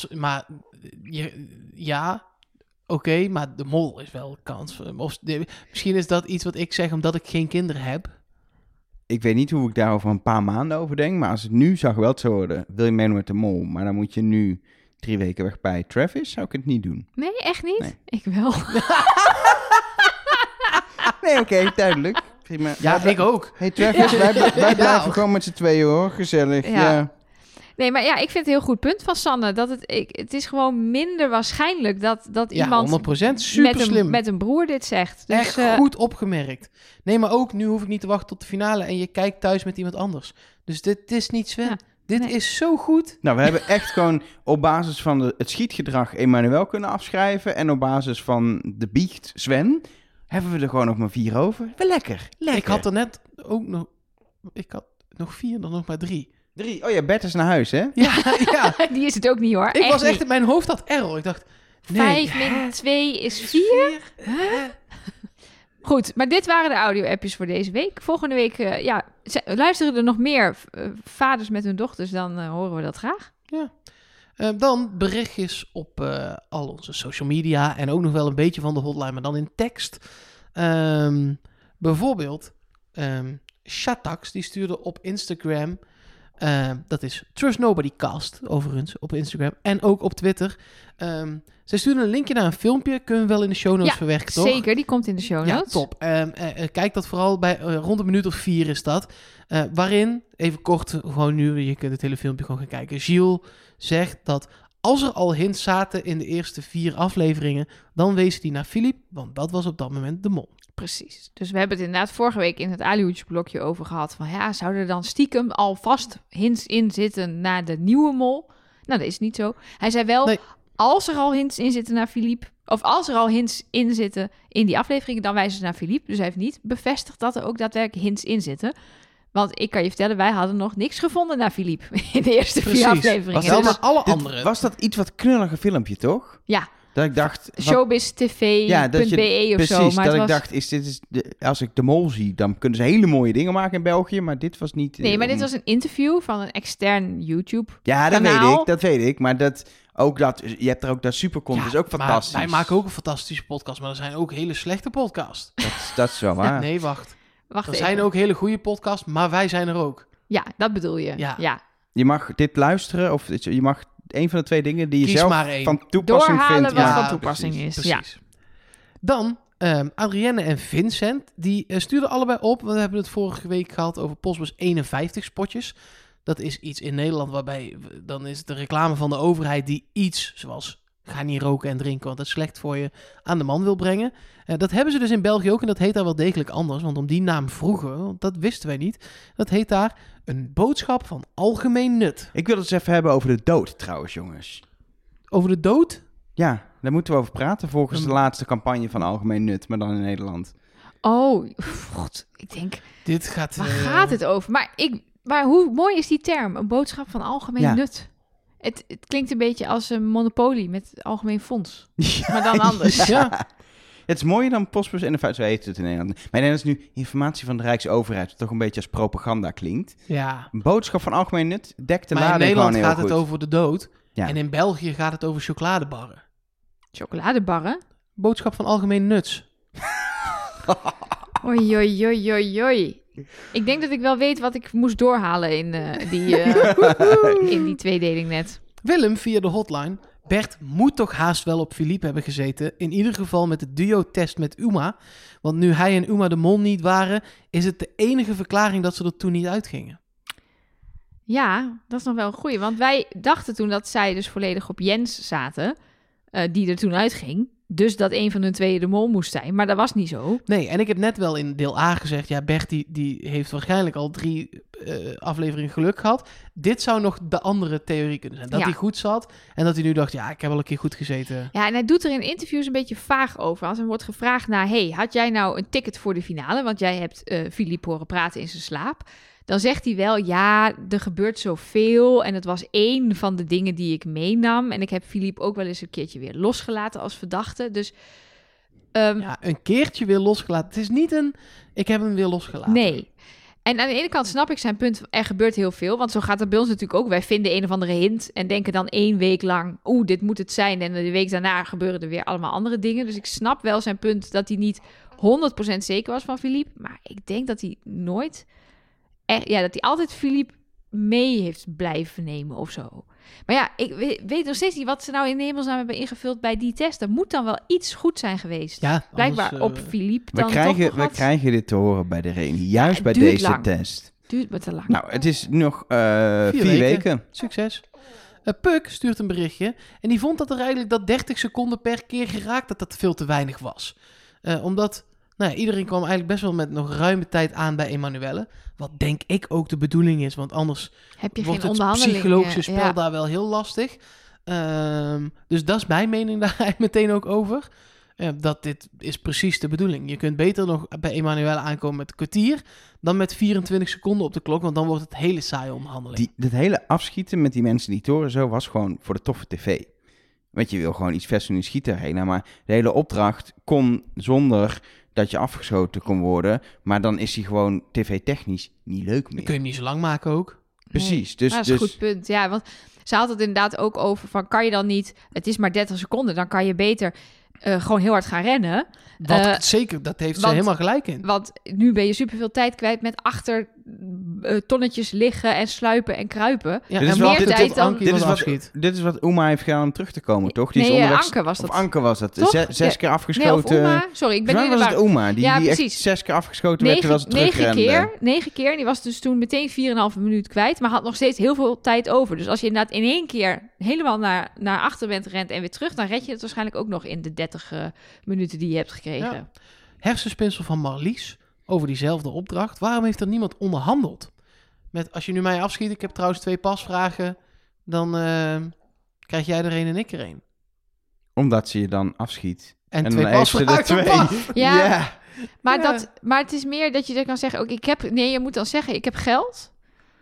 oké, maar de mol is wel kans. Misschien is dat iets wat ik zeg omdat ik geen kinderen heb. Ik weet niet hoe ik daar over een paar maanden over denk, maar als het nu zou geweld zou worden, wil je meedoen met de mol, maar dan moet je nu 3 weken weg bij Travis, zou ik het niet doen. Nee, echt niet? Nee. Ik wel. Nee, oké, duidelijk. Prima. Ja, ik ook. Hey Travis, wij blijven gewoon met z'n tweeën hoor. Gezellig. Ja. Nee, maar ja, ik vind het een heel goed punt van Sanne. Dat het is gewoon minder waarschijnlijk dat Ja, iemand 100%. Super slim. met een broer dit zegt. Dus, Echt goed opgemerkt. Nee, maar ook nu hoef ik niet te wachten tot de finale en je kijkt thuis met iemand anders. Dus dit is niet Sven. Ja, dit is zo goed. Nou, we hebben echt gewoon op basis van het schietgedrag Emmanuel kunnen afschrijven. En op basis van de biecht Sven hebben we er gewoon nog maar 4 over. Wel lekker. Ik had er net ook nog... Ik had nog 4, dan nog maar 3. 3. Oh ja, Bert is naar huis, hè? Ja. die is het ook niet hoor. Ik was echt... niet. Mijn hoofd had error. Ik dacht... Nee. 5 min 2 is 4. Goed, maar dit waren de audio-appjes voor deze week. Volgende week luisteren er nog meer vaders met hun dochters, dan horen we dat graag. Ja. Dan berichtjes op al onze social media en ook nog wel een beetje van de hotline, maar dan in tekst. Bijvoorbeeld Shatax, die stuurde op Instagram, dat is Trust Nobody Cast, overigens, op Instagram en ook op Twitter. Zij stuurde een linkje naar een filmpje, kunnen we wel in de show notes verwerken, toch? Zeker, die komt in de show notes. Ja, top. Kijk dat vooral bij rond een minuut of 4 is dat. Waarin, even kort, gewoon nu, je kunt het hele filmpje gewoon gaan kijken. Gilles zegt dat als er al hints zaten in de eerste 4 afleveringen, dan wees die naar Philippe, want dat was op dat moment de mol. Precies. Dus we hebben het inderdaad vorige week in het Alihoedje-blokje over gehad. Van ja, zouden er dan stiekem alvast hints in zitten naar de nieuwe mol? Nou, dat is niet zo. Hij zei wel, Nee. als er al hints in zitten naar Philippe, of als er al hints in zitten in die afleveringen, dan wijzen ze naar Philippe. Dus hij heeft niet bevestigd dat er ook daadwerkelijk hints in zitten. Want ik kan je vertellen, wij hadden nog niks gevonden naar Philippe in de eerste 4 Precies. afleveringen. Was Wel dat naar alle Dit- anderen. Was dat iets wat knullige filmpje, toch? Ja, Dat ik dacht... showbiztv.be of precies, zo. Maar dat het ik was... dacht, als ik de mol zie, dan kunnen ze hele mooie dingen maken in België, maar dit was niet... Nee, maar dit was een interview van een extern YouTube. Ja, dat weet ik, maar je hebt er ook dat supercontent, is ook maar fantastisch. wij maken ook een fantastische podcast, maar er zijn ook hele slechte podcasts. Dat is wel waar. Nee, wacht. Wacht Er even. zijn ook hele goede podcasts, maar wij zijn er ook. Ja, dat bedoel je. Ja. Ja. Je mag dit luisteren, of je mag een van de 2 dingen die je Kies zelf maar één. van toepassing Doorhalen vindt. wat Ja, van toepassing precies. is. Ja. Precies. Dan Adrienne en Vincent, die stuurden allebei op. Want we hebben het vorige week gehad over Postbus 51 spotjes. Dat is iets in Nederland waarbij, dan is het de reclame van de overheid die iets, zoals ga niet roken en drinken, want dat is slecht voor je, aan de man wil brengen. Dat hebben ze dus in België ook en dat heet daar wel degelijk anders. Want om die naam vroegen, want dat wisten wij niet. Dat heet daar een boodschap van algemeen nut. Ik wil het eens even hebben over de dood trouwens, jongens. Over de dood? Ja, daar moeten we over praten volgens de laatste campagne van Algemeen Nut, maar dan in Nederland. Oh, god. Ik denk, Dit gaat... waar gaat het over? Maar hoe mooi is die term? Een boodschap van algemeen nut. Het klinkt een beetje als een monopolie met algemeen fonds. Maar dan anders. Ja. Het is mooier dan Postbus en de zo heet het in Nederland. Maar dat is nu informatie van de Rijksoverheid, wat toch een beetje als propaganda klinkt. Ja. Een boodschap van algemeen nut dekt de Maar in lading Nederland gewoon heel gaat het goed. over de dood. Ja. En in België gaat het over chocoladebarren. Chocoladebarren? Boodschap van algemeen nuts. Oei, oei, oei, oei, oei. Ik denk dat ik wel weet wat ik moest doorhalen in die tweedeling net. Willem via de hotline. Bert moet toch haast wel op Philippe hebben gezeten. In ieder geval met de duo-test met Uma. Want nu hij en Uma de mol niet waren, is het de enige verklaring dat ze er toen niet uitgingen. Ja, dat is nog wel een goeie. Want wij dachten toen dat zij dus volledig op Jens zaten, die er toen uitging. Dus dat een van hun tweeën de mol moest zijn. Maar dat was niet zo. Nee, en ik heb net wel in deel A gezegd, ja, Bert die heeft waarschijnlijk al 3 afleveringen geluk gehad. Dit zou nog de andere theorie kunnen zijn. Dat Ja. hij goed zat en dat hij nu dacht, ja, ik heb wel een keer goed gezeten. Ja, en hij doet er in interviews een beetje vaag over. Als er wordt gevraagd naar, hey, had jij nou een ticket voor de finale? Want jij hebt Philippe horen praten in zijn slaap. Dan zegt hij wel, ja, er gebeurt zoveel. En het was 1 van de dingen die ik meenam. En ik heb Philippe ook wel eens een keertje weer losgelaten als verdachte. Dus Ja, een keertje weer losgelaten. Het is niet een, ik heb hem weer losgelaten. nee. En aan de ene kant snap ik zijn punt, er gebeurt heel veel. Want zo gaat het bij ons natuurlijk ook. Wij vinden een of andere hint en denken dan 1 week lang, dit moet het zijn. En de week daarna gebeuren er weer allemaal andere dingen. Dus ik snap wel zijn punt dat hij niet 100% zeker was van Philippe. Maar ik denk dat hij nooit... dat hij altijd Philippe mee heeft blijven nemen of zo. Maar ja, ik weet nog steeds niet wat ze nou in hemelsnaam hebben ingevuld bij die test. Er moet dan wel iets goed zijn geweest. Ja, Blijkbaar anders, op Philippe We dan toch nog krijgen, wat. we krijgen dit te horen bij de Reni. Juist het bij duurt deze lang. test. Duurt me te lang. Nou, het is nog 4 4 weken. Succes. Puck stuurt een berichtje en die vond dat er eigenlijk dat 30 seconden per keer geraakt dat veel te weinig was. Omdat iedereen kwam eigenlijk best wel met nog ruime tijd aan bij Emanuelle. Wat denk ik ook de bedoeling is, want anders Heb je wordt geen het onderhandeling? psychologische spel Ja. daar wel heel lastig. Dus dat is mijn mening daar eigenlijk meteen ook over. Dat dit is precies de bedoeling. Je kunt beter nog bij Emanuelle aankomen met een kwartier dan met 24 seconden op de klok, want dan wordt het hele saaie onderhandeling. Dat hele afschieten met die mensen die toren zo was gewoon voor de toffe tv. Want je wil gewoon iets vers doen, schieten heen. Maar de hele opdracht kon zonder dat je afgeschoten kon worden. Maar dan is die gewoon tv-technisch niet leuk meer. Dan kun je hem niet zo lang maken ook. Precies. Nee, Dus, dat is een goed punt. Ja, want ze had het inderdaad ook over van, kan je dan niet, het is maar 30 seconden, dan kan je beter gewoon heel hard gaan rennen. Zeker, dat heeft ze want- helemaal gelijk in. Want nu ben je superveel tijd kwijt met achter tonnetjes liggen en sluipen en kruipen. Ja, Dit is en wel- meer wachten tijd tot dan... Ankie dit, is wat wat, afschiet. dit is wat Uma heeft gedaan om terug te komen, toch? Die is Nee, onderweg, Anke was dat. Of Anke was dat. Toch? 6 Ja. keer Nee, afgeschoten. of Uma. Sorry, ik ben Volgens nu mij was het Uma, die Ja, echt precies. 6 keer afgeschoten werd terwijl ze 9 terugrende. 9 keer. En die was dus toen meteen 4,5 minuut kwijt. Maar had nog steeds heel veel tijd over. Dus als je inderdaad in één keer helemaal naar achter bent rent en weer terug, dan red je het waarschijnlijk ook nog in de 30 minuten die je hebt gekregen. Ja. Hersenspinsel van Marlies over diezelfde opdracht. Waarom heeft er niemand onderhandeld? Met, als je nu mij afschiet, ik heb trouwens 2 pasvragen, dan krijg jij er een en ik er een. Omdat ze je dan afschiet. En En 2 dan heeft ze er pasvragen 2. pas. Ja, Ja. Maar het is meer dat je dan kan zeggen, ook je moet dan zeggen, ik heb geld.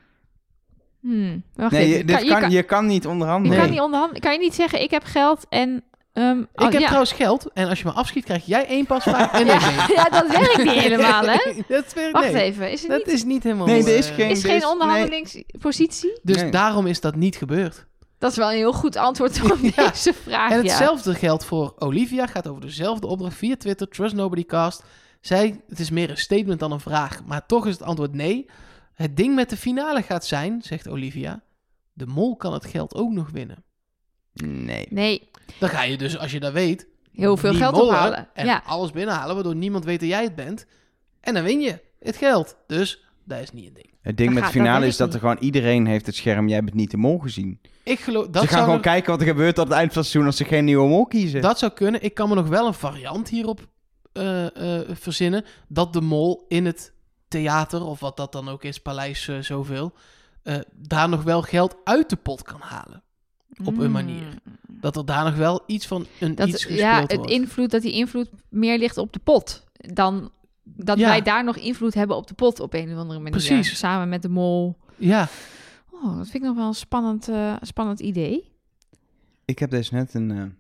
Wacht Nee, even. je kan niet Je onderhandelen. kan niet onderhandelen. Kan je niet zeggen, ik heb geld en... Ik heb trouwens geld en als je me afschiet, krijg jij 1 pasvraag en ik ja, één. ja, dat werkt niet helemaal, hè? Dat werkt, Wacht nee. even, is het Dat niet... is niet helemaal... Nee, er is geen- Is er geen is- onderhandelingspositie? Dus Nee. daarom is dat niet gebeurd. Dat is wel een heel goed antwoord op Ja. deze vraag, En ja. hetzelfde geldt voor Olivia. Gaat over dezelfde opdracht via Twitter. Trust Nobody Cast. Zij, het is meer een statement dan een vraag. Maar toch is het antwoord nee. Het ding met de finale gaat zijn, zegt Olivia. De mol kan het geld ook nog winnen. Nee. Nee, Dan ga je dus, als je dat weet... heel veel niet geld mollen ophalen. En Ja. alles binnenhalen, waardoor niemand weet dat jij het bent. En dan win je het geld. Dus dat is niet een ding. Het ding Dat met de gaat- finale dat is dat werkt er gewoon iedereen heeft het scherm. Jij bent niet de mol gezien. Ik geloof... Ze Dat gaan zou gewoon nog- kijken wat er gebeurt tot het eind van het seizoen als ze geen nieuwe mol kiezen. Dat zou kunnen. Ik kan me nog wel een variant hierop verzinnen. Dat de mol in het theater, of wat dat dan ook is, Paleis zoveel, daar nog wel geld uit de pot kan halen. Op een manier. Dat er daar nog wel iets van iets gespeeld ja, het wordt. dat die invloed meer ligt op de pot. Dan dat Ja. wij daar nog invloed hebben op de pot op een of andere manier. Precies. Samen met de mol. Ja, Oh, dat vind ik nog wel een spannend idee. Ik heb dus net een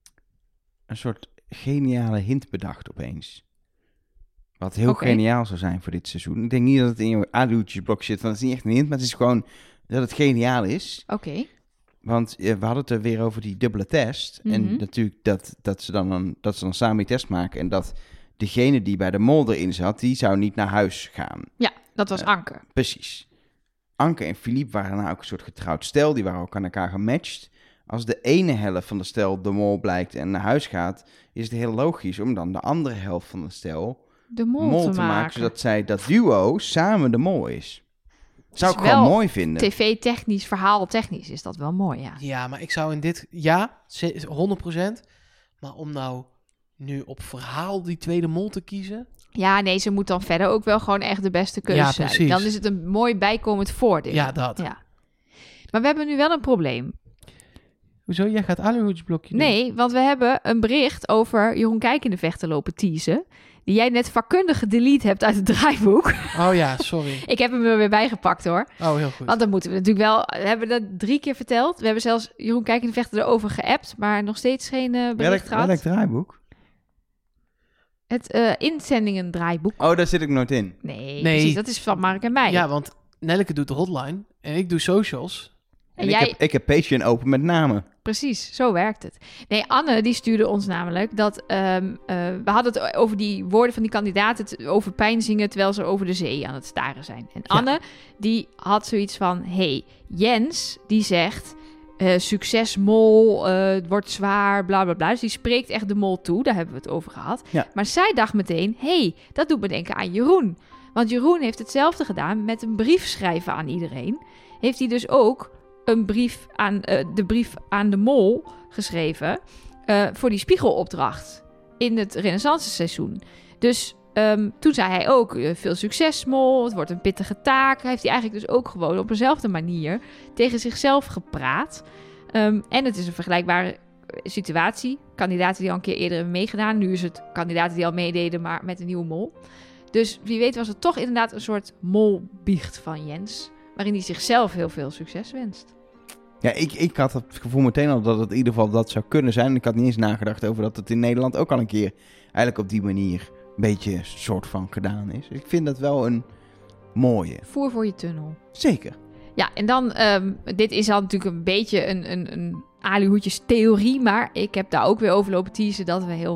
soort geniale hint bedacht opeens. Wat heel Oké. geniaal zou zijn voor dit seizoen. Ik denk niet dat het in je aduwtjesblok zit, want het is niet echt een hint, maar het is gewoon dat het geniaal is. Oké. Want we hadden het er weer over die dubbele test. Mhm. En natuurlijk dat ze dan samen die test maken. En dat degene die bij de mol erin zat, die zou niet naar huis gaan. Ja, dat was Anke. Precies. Anke en Philippe waren nou ook een soort getrouwd stel. Die waren ook aan elkaar gematcht. Als de ene helft van de stel de mol blijkt en naar huis gaat, is het heel logisch om dan de andere helft van de stel De mol, mol te maken. zodat zij dat duo samen de mol is. Zou ik is gewoon wel mooi vinden. TV-technisch, verhaaltechnisch is dat wel mooi, ja. ja, maar ik zou in dit... Ja, 100%. Maar om nou nu op verhaal die tweede mol te kiezen... Ja, nee, ze moet dan verder ook wel gewoon echt de beste keuze Ja, zijn. precies. Dan is het een mooi bijkomend voordeel. Ja, dat. Ja. Maar we hebben nu wel een probleem. Hoezo? Jij gaat aluhoedsblokje doen? Nee, want we hebben een bericht over Jeroen Kijkendevechter lopen teasen. Die jij net vakkundig gedelete hebt uit het draaiboek. Oh ja, sorry. Ik heb hem er weer bijgepakt hoor. Oh, heel goed. Want dan moeten we natuurlijk wel... We hebben dat 3 keer verteld. We hebben zelfs Jeroen Kijkendevechter erover geappt. Maar nog steeds geen bericht gehad. Welk draaiboek? Het inzendingen draaiboek. Oh, daar zit ik nooit in. Nee, Nee. precies. Dat is van Mark en mij. Ja, want Nelleke doet de hotline en ik doe socials. en En jij... ik heb Patreon open met namen. Precies, zo werkt het. Nee, Anne die stuurde ons namelijk dat... we hadden het over die woorden van die kandidaten... over pijn zingen terwijl ze over de zee aan het staren zijn. En Anne die had zoiets van... Hey, Jens die zegt... succesmol, het wordt zwaar, bla bla bla. Dus die spreekt echt de mol toe, daar hebben we het over gehad. Ja. Maar zij dacht meteen, dat doet me denken aan Jeroen. Want Jeroen heeft hetzelfde gedaan met een brief schrijven aan iedereen. Heeft hij dus ook een brief aan de brief aan de mol geschreven voor die spiegelopdracht in het Renaissance seizoen. Dus toen zei hij ook, veel succes mol, het wordt een pittige taak. Heeft hij eigenlijk dus ook gewoon op dezelfde manier tegen zichzelf gepraat. En het is een vergelijkbare situatie. Kandidaten die al een keer eerder hebben meegedaan. Nu is het kandidaten die al meededen, maar met een nieuwe mol. Dus wie weet was het toch inderdaad een soort molbiecht van Jens. Waarin hij zichzelf heel veel succes wenst. Ja, ik had het gevoel meteen al dat het in ieder geval dat zou kunnen zijn. Ik had niet eens nagedacht over dat het in Nederland ook al een keer eigenlijk op die manier een beetje soort van gedaan is. Ik vind dat wel een mooie. Voer voor je tunnel. Zeker. Ja, en dan, dit is al natuurlijk een beetje een alihoedjes theorie, maar ik heb daar ook weer over lopen teasen dat we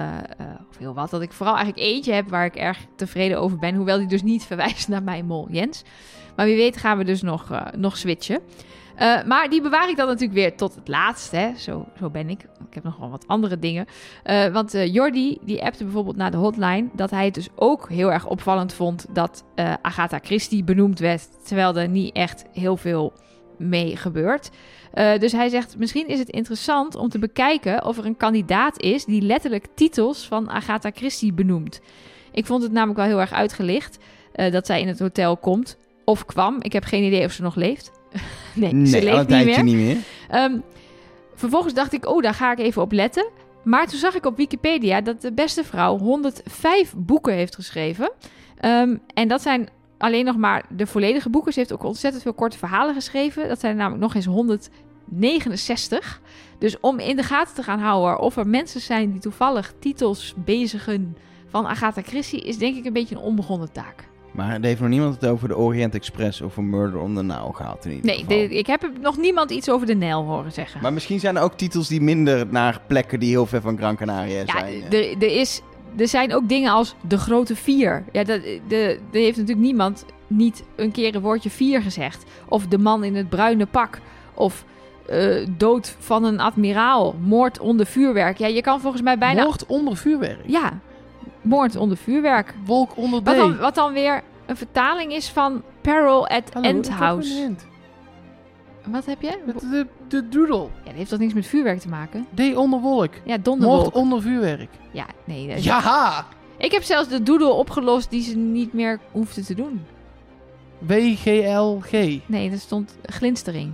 dat ik vooral eigenlijk eentje heb waar ik erg tevreden over ben, hoewel die dus niet verwijst naar mijn mol Jens. Maar wie weet gaan we dus nog switchen. Maar die bewaar ik dan natuurlijk weer tot het laatst. Hè? Zo ben ik. Ik heb nog wel wat andere dingen. Want Jordi, die appte bijvoorbeeld naar de hotline dat hij het dus ook heel erg opvallend vond dat Agatha Christie benoemd werd, terwijl er niet echt heel veel mee gebeurt. Dus hij zegt, misschien is het interessant om te bekijken of er een kandidaat is die letterlijk titels van Agatha Christie benoemt. Ik vond het namelijk wel heel erg uitgelicht dat zij in het hotel komt of kwam. Ik heb geen idee of ze nog leeft. Nee, ze leeft niet meer. Vervolgens dacht ik, daar ga ik even op letten. Maar toen zag ik op Wikipedia dat de beste vrouw 105 boeken heeft geschreven. En dat zijn alleen nog maar de volledige boeken. Ze heeft ook ontzettend veel korte verhalen geschreven. Dat zijn namelijk nog eens 169. Dus om in de gaten te gaan houden of er mensen zijn die toevallig titels bezigen van Agatha Christie, is denk ik een beetje een onbegonnen taak. Maar er heeft nog niemand het over de Orient Express of een Murder on the Nile gehad in ieder geval. Nee, ik heb nog niemand iets over de Nijl horen zeggen. Maar misschien zijn er ook titels die minder naar plekken die heel ver van Gran Canaria zijn. Er zijn ook dingen als de grote 4. Ja, er heeft natuurlijk niemand niet een keer een woordje 4 gezegd. Of de man in het bruine pak. Of dood van een admiraal. Moord onder vuurwerk. Ja, je kan volgens mij bijna... Moord onder vuurwerk? Ja, moord onder vuurwerk. Wolk onder D. Wat dan weer een vertaling is van Peril at Endhouse. Wat heb je? De doodle. Ja, dat heeft toch niks met vuurwerk te maken? D onder wolk. Ja, donderwolk. Moord onder vuurwerk. Ja, nee. Ja! Ik heb zelfs de doodle opgelost die ze niet meer hoefden te doen. WGLG. Nee, er stond glinstering.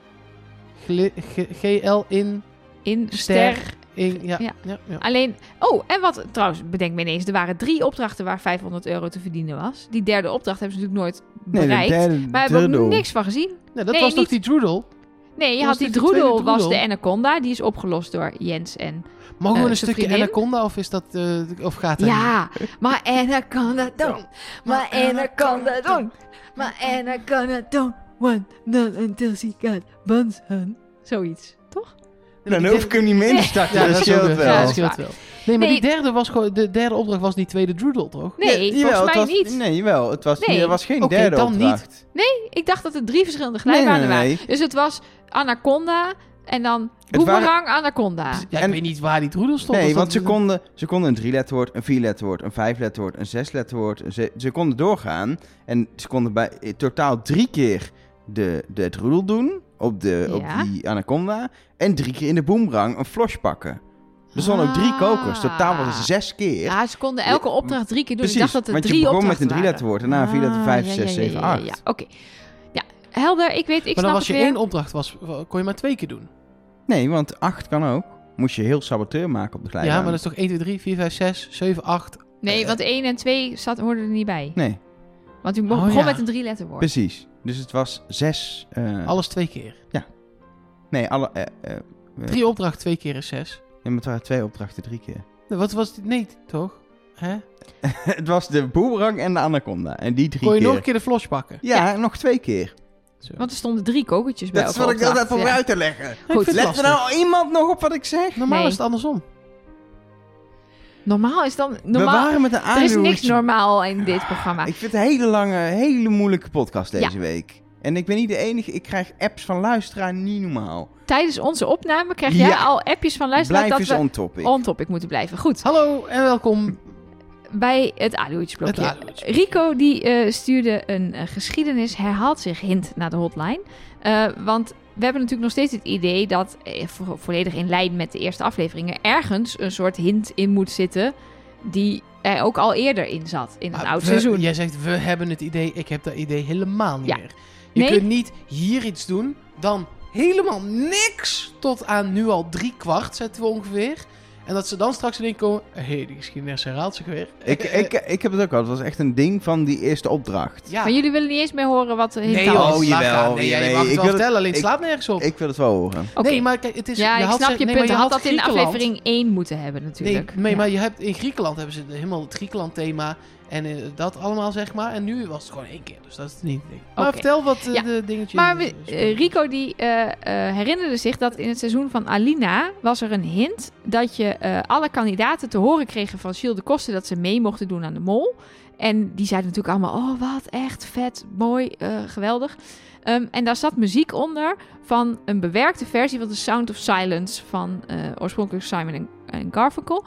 GL in ster. Ja. Alleen, en wat trouwens, bedenk me ineens, er waren 3 opdrachten waar €500 te verdienen was. Die derde opdracht hebben ze natuurlijk nooit bereikt. Maar we hebben ook niks van gezien. Nee, dat was toch die droodle? Nee, je had die droodle, was de Anaconda. Die is opgelost door Jens en mogen we een stukje vriendin? Anaconda of is dat, of gaat dat niet? Maar Anaconda don't, maar Anaconda don't, maar Anaconda don't want none until she got buns hun. Zoiets, toch? Dan hoef ik hem niet meer in te starten. Ja, dat scheelt wel. Ja, dat scheelt wel. Nee, maar die derde was gewoon, de derde opdracht was die tweede droodle, toch? Nee, volgens mij niet. Nee, jawel. Het was geen derde dan opdracht. Niet. Nee, ik dacht dat er 3 verschillende glijbanen waren. Dus het was Anaconda en dan Boomerang Anaconda. Ja, ik weet niet waar die droodle stond. Nee, want ze konden een 3-letterwoord, een 4-letterwoord, een 5-letterwoord, een 6-letterwoord. Ze konden doorgaan. En ze konden bij totaal 3 keer de droodle doen op die Anaconda. En 3 keer in de boomerang een flosh pakken. Er stonden ook 3 kokers. Totaal was het 6 keer. Ja, ze konden elke opdracht 3 keer doen. Precies, ik dacht dat er 3 opdrachten opdrachten waren. Want je begon met een 3-letterwoord. Daarna een 4-letterwoord, 5, 6, 7, 8. Ja, oké. Ja, helder. Ik weet, ik maar dan snap was je het weer. 1 opdracht, kon je maar 2 keer doen. Nee, want 8 kan ook. Moest je heel saboteur maken op de glijbaan. Ja, maar dat is toch 1, 2, 3, 4, 5, 6, 7, 8. Nee, want 1 en 2 hoorden er niet bij. Nee. Want u begon met een 3-letterwoord. Precies. Dus het was 6... Alles 2 keer? Ja. Nee, 3 opdrachten 2 keer is 6. Ja, maar het waren 2 opdrachten 3 keer. Wat was dit? Nee, toch? Hè? Het was de boomerang en de anaconda. En die 3 keer. Kon je nog een keer de flosh pakken? Ja, nog 2 keer. Zo. Want er stonden 3 kokertjes bij elke opdracht. Dat is wat ik altijd probeer uit te leggen. Goed. Let er nou iemand nog op wat ik zeg? Normaal is het andersom. Normaal is dan... We waren met een er is niks normaal in dit programma. Ik vind het een hele lange, hele moeilijke podcast deze week. En ik ben niet de enige. Ik krijg apps van luisteraar niet normaal. Tijdens onze opname krijg jij al appjes van luisteraars Blijf dat eens we on topic. on topic moeten blijven. Goed. Hallo en welkom. Bij het Aluhoedjesblokje. Rico die stuurde een geschiedenis, herhaalt zich hint naar de hotline. Want we hebben natuurlijk nog steeds het idee dat, volledig in lijn met de eerste afleveringen, ergens een soort hint in moet zitten die er ook al eerder in zat, in een oud seizoen. Jij zegt, we hebben het idee, ik heb dat idee helemaal niet meer. Je Nee. kunt niet hier iets doen, dan helemaal niks tot aan nu al 3/4 zetten we ongeveer. En dat ze dan straks in één komen, die geschiedenis herhaalt zich weer. Ik heb het ook al. Het was echt een ding van die eerste opdracht. Ja. Maar jullie willen niet eens meer horen wat de hint Nee, al joh, was? jawel. Nee, jij Nee, mag het ik wel wil vertellen, alleen het ik- slaat nergens op. Ik wil het wel horen. Oké. Nee, maar kijk, het is... Ja, ik had snap ze- je nee, punt. Je maar had dat in Griekenland. aflevering 1 moeten hebben natuurlijk. Nee, Ja. maar je hebt, in Griekenland hebben ze helemaal het Griekenland thema en dat allemaal, zeg maar. En nu was het gewoon 1 keer, dus dat is niet het ding. Maar Oké. vertel wat Ja. de dingetjes... Maar Rico die herinnerde zich dat in het seizoen van Alina was er een hint dat je alle kandidaten te horen kregen van Gilles de Koster dat ze mee mochten doen aan de mol. En die zeiden natuurlijk allemaal, oh wat echt vet, mooi, geweldig. En daar zat muziek onder van een bewerkte versie van The Sound of Silence van oorspronkelijk Simon en Garfunkel.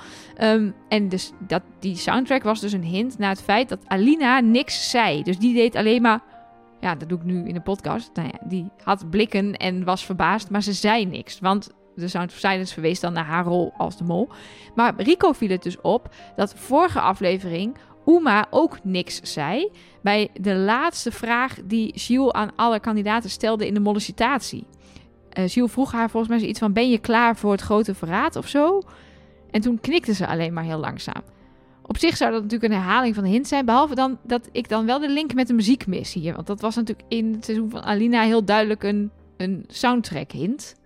En dus die soundtrack was dus een hint naar het feit dat Alina niks zei. Dus die deed alleen maar... Ja, dat doe ik nu in de podcast. Nou ja, die had blikken en was verbaasd, maar ze zei niks. Want The Sound of Silence verwees dan naar haar rol als de mol. Maar Rico viel het dus op dat vorige aflevering Uma ook niks zei bij de laatste vraag die Gilles aan alle kandidaten stelde in de mollicitatie. Gilles vroeg haar volgens mij zoiets van, ben je klaar voor het grote verraad of zo? En toen knikte ze alleen maar heel langzaam. Op zich zou dat natuurlijk een herhaling van de hint zijn, behalve dan dat ik dan wel de link met de muziek mis hier. Want dat was natuurlijk in het seizoen van Alina heel duidelijk een soundtrack hint.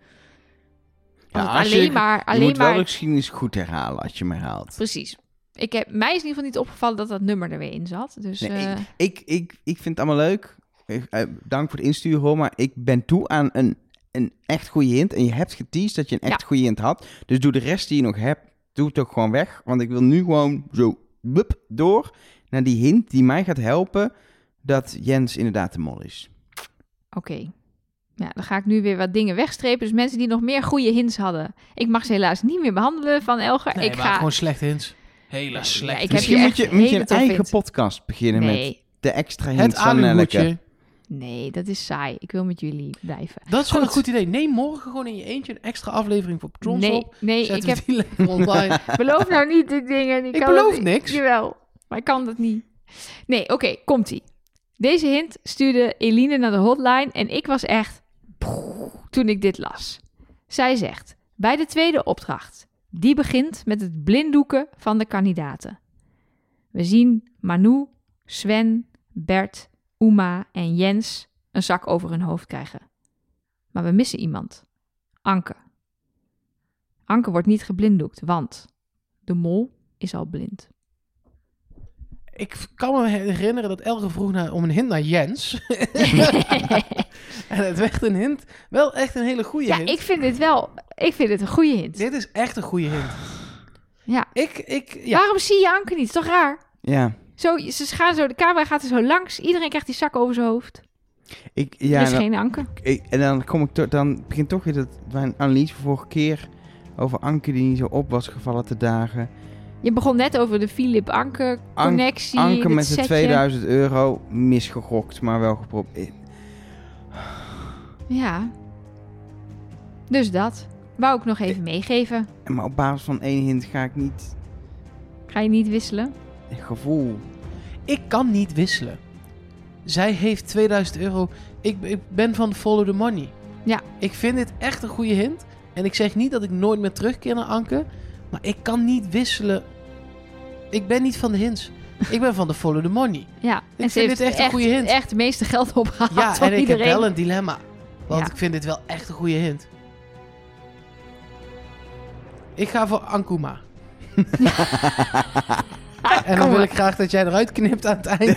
Ja, Want je moet wel de maar geschiedenis goed herhalen als je me herhaalt. precies. Mij is in ieder geval niet opgevallen dat dat nummer er weer in zat. Dus Nee, ik vind het allemaal leuk. Dank voor het insturen, hoor. Maar ik ben toe aan een echt goede hint. En je hebt geteased dat je een echt goede hint had. Dus doe de rest die je nog hebt, doe het ook gewoon weg. Want ik wil nu gewoon zo door naar die hint die mij gaat helpen dat Jens inderdaad de mol is. Oké. Ja, dan ga ik nu weer wat dingen wegstrepen. Dus mensen die nog meer goede hints hadden. Ik mag ze helaas niet meer behandelen van Elger. Nee, ik maar ga... gewoon slechte hints. Hele slechte ik hints. heb je Misschien echt moet je hele een toffe eigen hints. podcast beginnen met Nee, de extra Het hints van Nelleke. aluhoedje. nee, dat is saai. Ik wil met jullie blijven. Dat is gewoon een goed idee. Neem morgen gewoon in je eentje een extra aflevering voor Patrons Nee, op. nee, Zetten ik we heb... die lekker online. Beloof nou niet die dingen. Ik beloof niks. Jawel, maar ik kan dat niet. Nee, oké, komt-ie. Deze hint stuurde Eline naar de hotline en ik was echt... toen ik dit las. Zij zegt, bij de tweede opdracht, die begint met het blinddoeken van de kandidaten. We zien Manu, Sven, Bert, Uma en Jens een zak over hun hoofd krijgen. Maar we missen iemand. Anke. Anke wordt niet geblinddoekt, want de mol is al blind. Ik kan me herinneren dat Elge vroeg om een hint naar Jens. En het werd een hint. Wel echt een hele goede Ja, hint. ik vind het een goede hint. Dit is echt een goede hint. Ja. Ja. Waarom zie je Anke niet? Is toch raar? Ja. Ze gaan zo, de camera gaat er zo langs. Iedereen krijgt die zak over zijn hoofd. Er is geen Anke. En dan dan begint toch weer mijn analyse van vorige keer over Anke die niet zo op was gevallen te dagen. Je begon net over de Philip Anke connectie. Anke dit met de setje. €2000 misgegokt, maar wel geprobeerd. Ja. Dus dat. Wou ik nog even meegeven. Maar op basis van één hint ga ik niet... Ga je niet wisselen? Gevoel. Ik kan niet wisselen. Zij heeft €2000. Ik ben van follow the money. Ja. Ik vind dit echt een goede hint. En ik zeg niet dat ik nooit meer terugkeer naar Anke. Maar ik kan niet wisselen. Ik ben niet van de hints. Ik ben van de follow the money. Ja. Ik vind dit echt een goede hint. Echt het meeste geld opgehaald Ja, van en ik iedereen. heb wel een dilemma. Want Ja. ik vind dit wel echt een goede hint. Ik ga voor Ankuma. En dan wil ik graag dat jij eruit knipt aan het eind.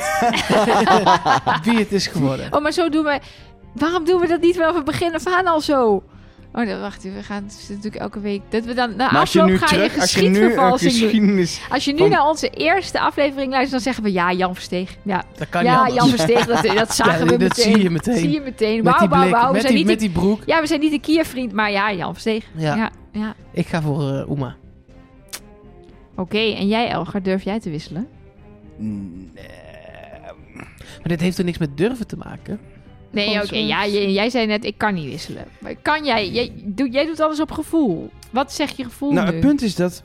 Wie het is geworden. Oh, maar zo doen we... Waarom doen we dat niet vanaf het begin af aan al zo? Oh, dan wacht even. We gaan natuurlijk elke week... Dat we dan na Maar als je afloop nu ga je terug... Als je nu een geschiedvervalsing doen. geschiedenis... Als je nu van- naar onze eerste aflevering luistert, dan zeggen we ja, Jan Versteeg. Ja, Dat kan niet ja anders. Jan Versteeg, dat zagen Ja, we dat meteen. zie je meteen. Zie je meteen. Met die Wauw, blik, wauw. We met zijn die, niet met die broek. Ja, we zijn niet de Kia-vriend, maar ja, Jan Versteeg. Ja. Ja. Ik ga voor Uma. Oké, en jij, Elgar, durf jij te wisselen? Maar dit heeft er niks met durven te maken. Nee, Gewoon oké. zo. Ja, jij zei net, ik kan niet wisselen. Maar kan jij? Jij doet alles op gevoel. Wat zegt je gevoel Nou, nu? het punt is dat...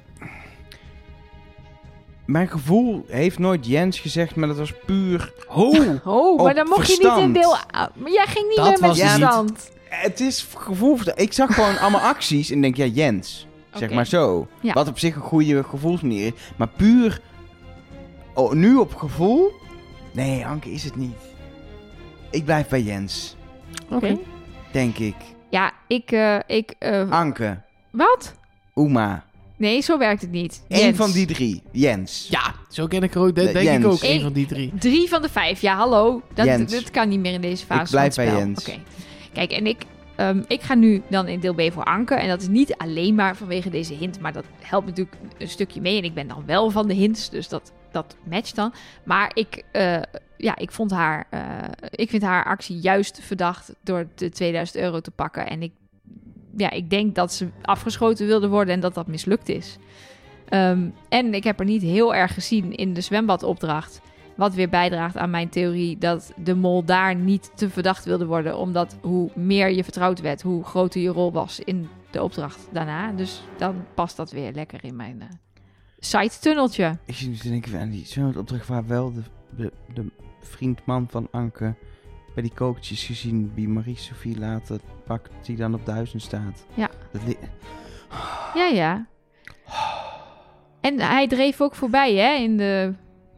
Mijn gevoel heeft nooit Jens gezegd, maar dat was puur... Oh, maar op dan mocht je verstand. niet in deel... Maar jij ging niet Dat meer met was je het niet. stand. Het is gevoel... Ik zag gewoon allemaal acties en denk, ja, Jens. Zeg Oké. maar zo. Ja. Wat op zich een goede gevoelsmanier is. Maar puur... Oh, nu op gevoel? Nee, Anke is het niet. Ik blijf bij Jens. Oké. Denk ik. Ja, Anke. Wat? Uma. Nee, zo werkt het niet. Eén Jens. van die 3. Jens. Ja, zo ken ik er ook. Denk Jens. ik ook. Eén. Een van die 3. 3 van de 5. Ja, hallo. Jens. Dat kan niet meer in deze fase Ik blijf van het bij spel. Jens. Oké. Kijk, en ik ga nu dan in deel B voor Anke. En dat is niet alleen maar vanwege deze hint. Maar dat helpt natuurlijk een stukje mee. En ik ben dan wel van de hints. Dus dat matcht dan. Maar ik vind haar actie juist verdacht door de €2000 te pakken. En ik denk dat ze afgeschoten wilde worden en dat mislukt is. En ik heb er niet heel erg gezien in de zwembadopdracht. Wat weer bijdraagt aan mijn theorie dat de mol daar niet te verdacht wilde worden. Omdat hoe meer je vertrouwd werd, hoe groter je rol was in de opdracht daarna. Dus dan past dat weer lekker in mijn side-tunneltje. Ik zit nu te denken aan die zwembadopdracht waar wel de vriendman van Anke bij die kokertjes gezien wie Marie-Sophie later pakt die dan op 1000 staat. Ja. Dat Ja. En hij dreef ook voorbij, hè, in de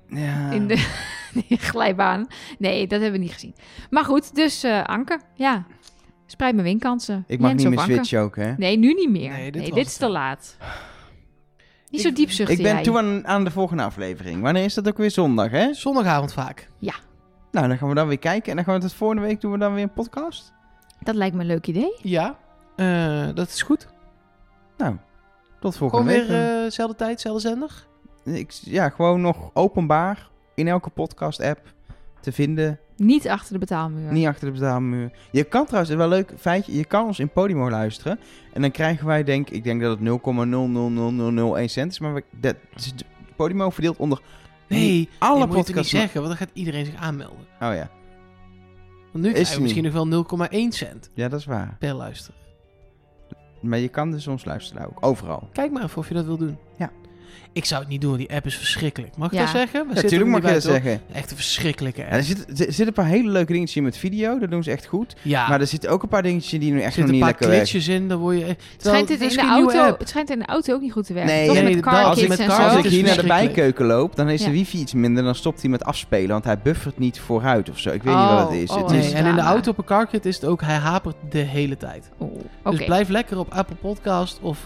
glijbaan. Nee, dat hebben we niet gezien. Maar goed, dus Anke, ja. Spreid mijn winkansen. Ik mag Jens niet of meer Anke. switchen ook, hè? Nee, nu niet meer. Nee, dit was is te laat. Niet zo diep zuchten Ik ben jij. toe aan de volgende aflevering. Wanneer is dat ook weer? Zondag, hè? Zondagavond vaak. Ja. Nou, dan gaan we dan weer kijken. En dan gaan we het volgende week doen we dan weer een podcast. Dat lijkt me een leuk idee. Ja, dat is goed. Nou, tot Gewoon volgende weer week. dezelfde tijd, dezelfde zender. Gewoon nog openbaar in elke podcast-app te vinden. Niet achter de betaalmuur. Niet achter de betaalmuur. Je kan trouwens, wel leuk feitje, je kan ons in Podimo luisteren. En dan krijgen wij, ik denk dat het 0,00001 cent is. Maar Podimo verdeelt onder Nee, alle moet je het podcasts. niet zeggen, want dan gaat iedereen zich aanmelden. Oh ja. Want nu Is krijgen we het misschien nog wel 0,1 cent Ja, dat is waar. per luister. Maar je kan dus ons luisteren ook. Overal. Kijk maar even of je dat wil doen. Ja. Ik zou het niet doen, die app is verschrikkelijk. Mag ik Ja. dat zeggen? We Ja, zitten natuurlijk er mag je niet dat bij, zeggen. toch? Echt een verschrikkelijke app. Ja, er zitten een paar hele leuke dingetjes in met video. Dat doen ze echt goed. Ja, Maar er zitten ook een paar dingetjes in die nu er echt nog zitten niet een paar lekker werken. glitches in, dan word je... Het schijnt het, is in de geen nieuwe auto, app. het schijnt in de auto ook niet goed te werken. Nee, Toch nee, met dat- car als kits met en car Als zo. ik is hier naar de verschrikkelijk. bijkeuken loop, dan is de Ja. wifi iets minder. Dan stopt hij met afspelen, want hij buffert niet vooruit of zo. Ik weet niet wat het is. Het Nee, is en in de drama. auto op een carkit is het ook, hij hapert de hele tijd. Oké. Dus blijf lekker op Apple Podcast of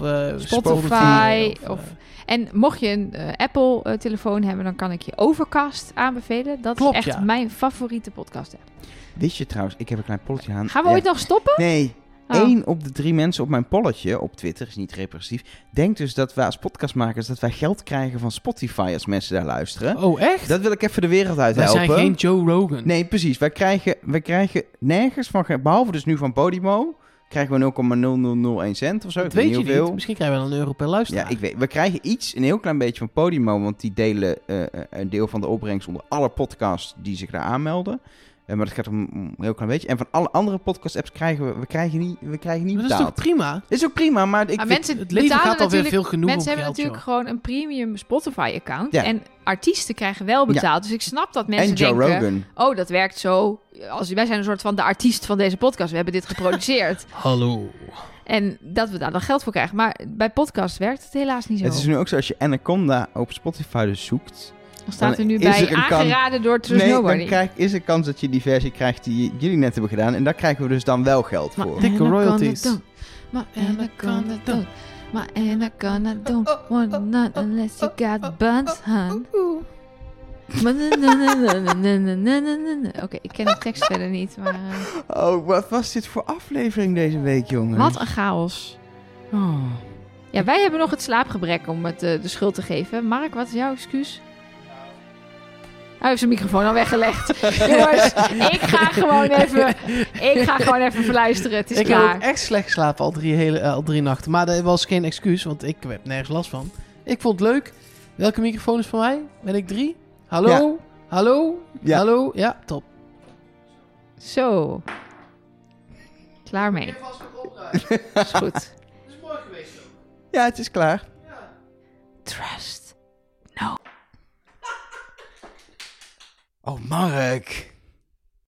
Spotify of, of... En mocht je een Apple-telefoon hebben, dan kan ik je Overcast aanbevelen. Dat Klopt, is echt ja. mijn favoriete podcast-app. Wist je trouwens, ik heb een klein polletje aan. Gaan we ooit nog stoppen? Nee. Oh. 1 op de 3 mensen op mijn polletje, op Twitter, is niet repressief, denkt dus dat wij als podcastmakers dat wij geld krijgen van Spotify als mensen daar luisteren. Oh, echt? Dat wil ik even de wereld uit Wij helpen. zijn geen Joe Rogan. Nee, precies. Wij krijgen nergens van, behalve dus nu van Podimo, krijgen we 0,0001 cent of zo. Dat Ik weet weet je niet hoeveel. niet. Misschien krijgen we wel €1 per luisteraar. Ja, ik weet. We krijgen een heel klein beetje van Podimo, want die delen een deel van de opbrengst onder alle podcasts die zich daar aanmelden. Maar dat gaat om een heel klein beetje. En van alle andere podcast-apps krijgen we krijgen niet Maar dat is betaald. toch prima? Dat is ook prima, maar ik Maar vind... mensen het leven betalen gaat alweer natuurlijk- veel genoeg Mensen om hebben geld, natuurlijk gewoon een premium Spotify-account. Ja. En artiesten krijgen wel betaald. Dus ik snap dat mensen En Joe denken... Rogan. Oh, dat werkt zo. Wij zijn een soort van de artiest van deze podcast. We hebben dit geproduceerd. Hallo. En dat we daar dan geld voor krijgen. Maar bij podcast werkt het helaas niet zo. Het is nu ook zo, als je Anaconda op Spotify dus zoekt... Dan staat er dan nu is bij er een aangeraden door Trust Nee, Nobody. dan is er kans dat je die versie krijgt die jullie net hebben gedaan. En daar krijgen we dus dan wel geld voor. Dikke royalties. Maar Anaconda don't. Maar Anaconda don't want none unless you got buns, hun. Oké, ik ken de tekst verder niet, maar... Oh, wat was dit voor aflevering deze week, jongens? Wat een chaos. Oh. Ja, wij hebben nog het slaapgebrek om het de schuld te geven. Mark, wat is jouw excuus? Hij heeft zijn microfoon al weggelegd. Jongens, ik ga gewoon even verluisteren. Het is Ik klaar. heb ook echt slecht geslapen al drie nachten. Maar dat was geen excuus, want ik heb nergens last van. Ik vond het leuk. Welke microfoon is van mij? Ben ik 3? Hallo? Ja. Hallo? Ja. Hallo? Ja, top. Zo. Klaar mee. Is goed. Het is mooi geweest ook. Ja, het is klaar. Trust. Oh, Mark.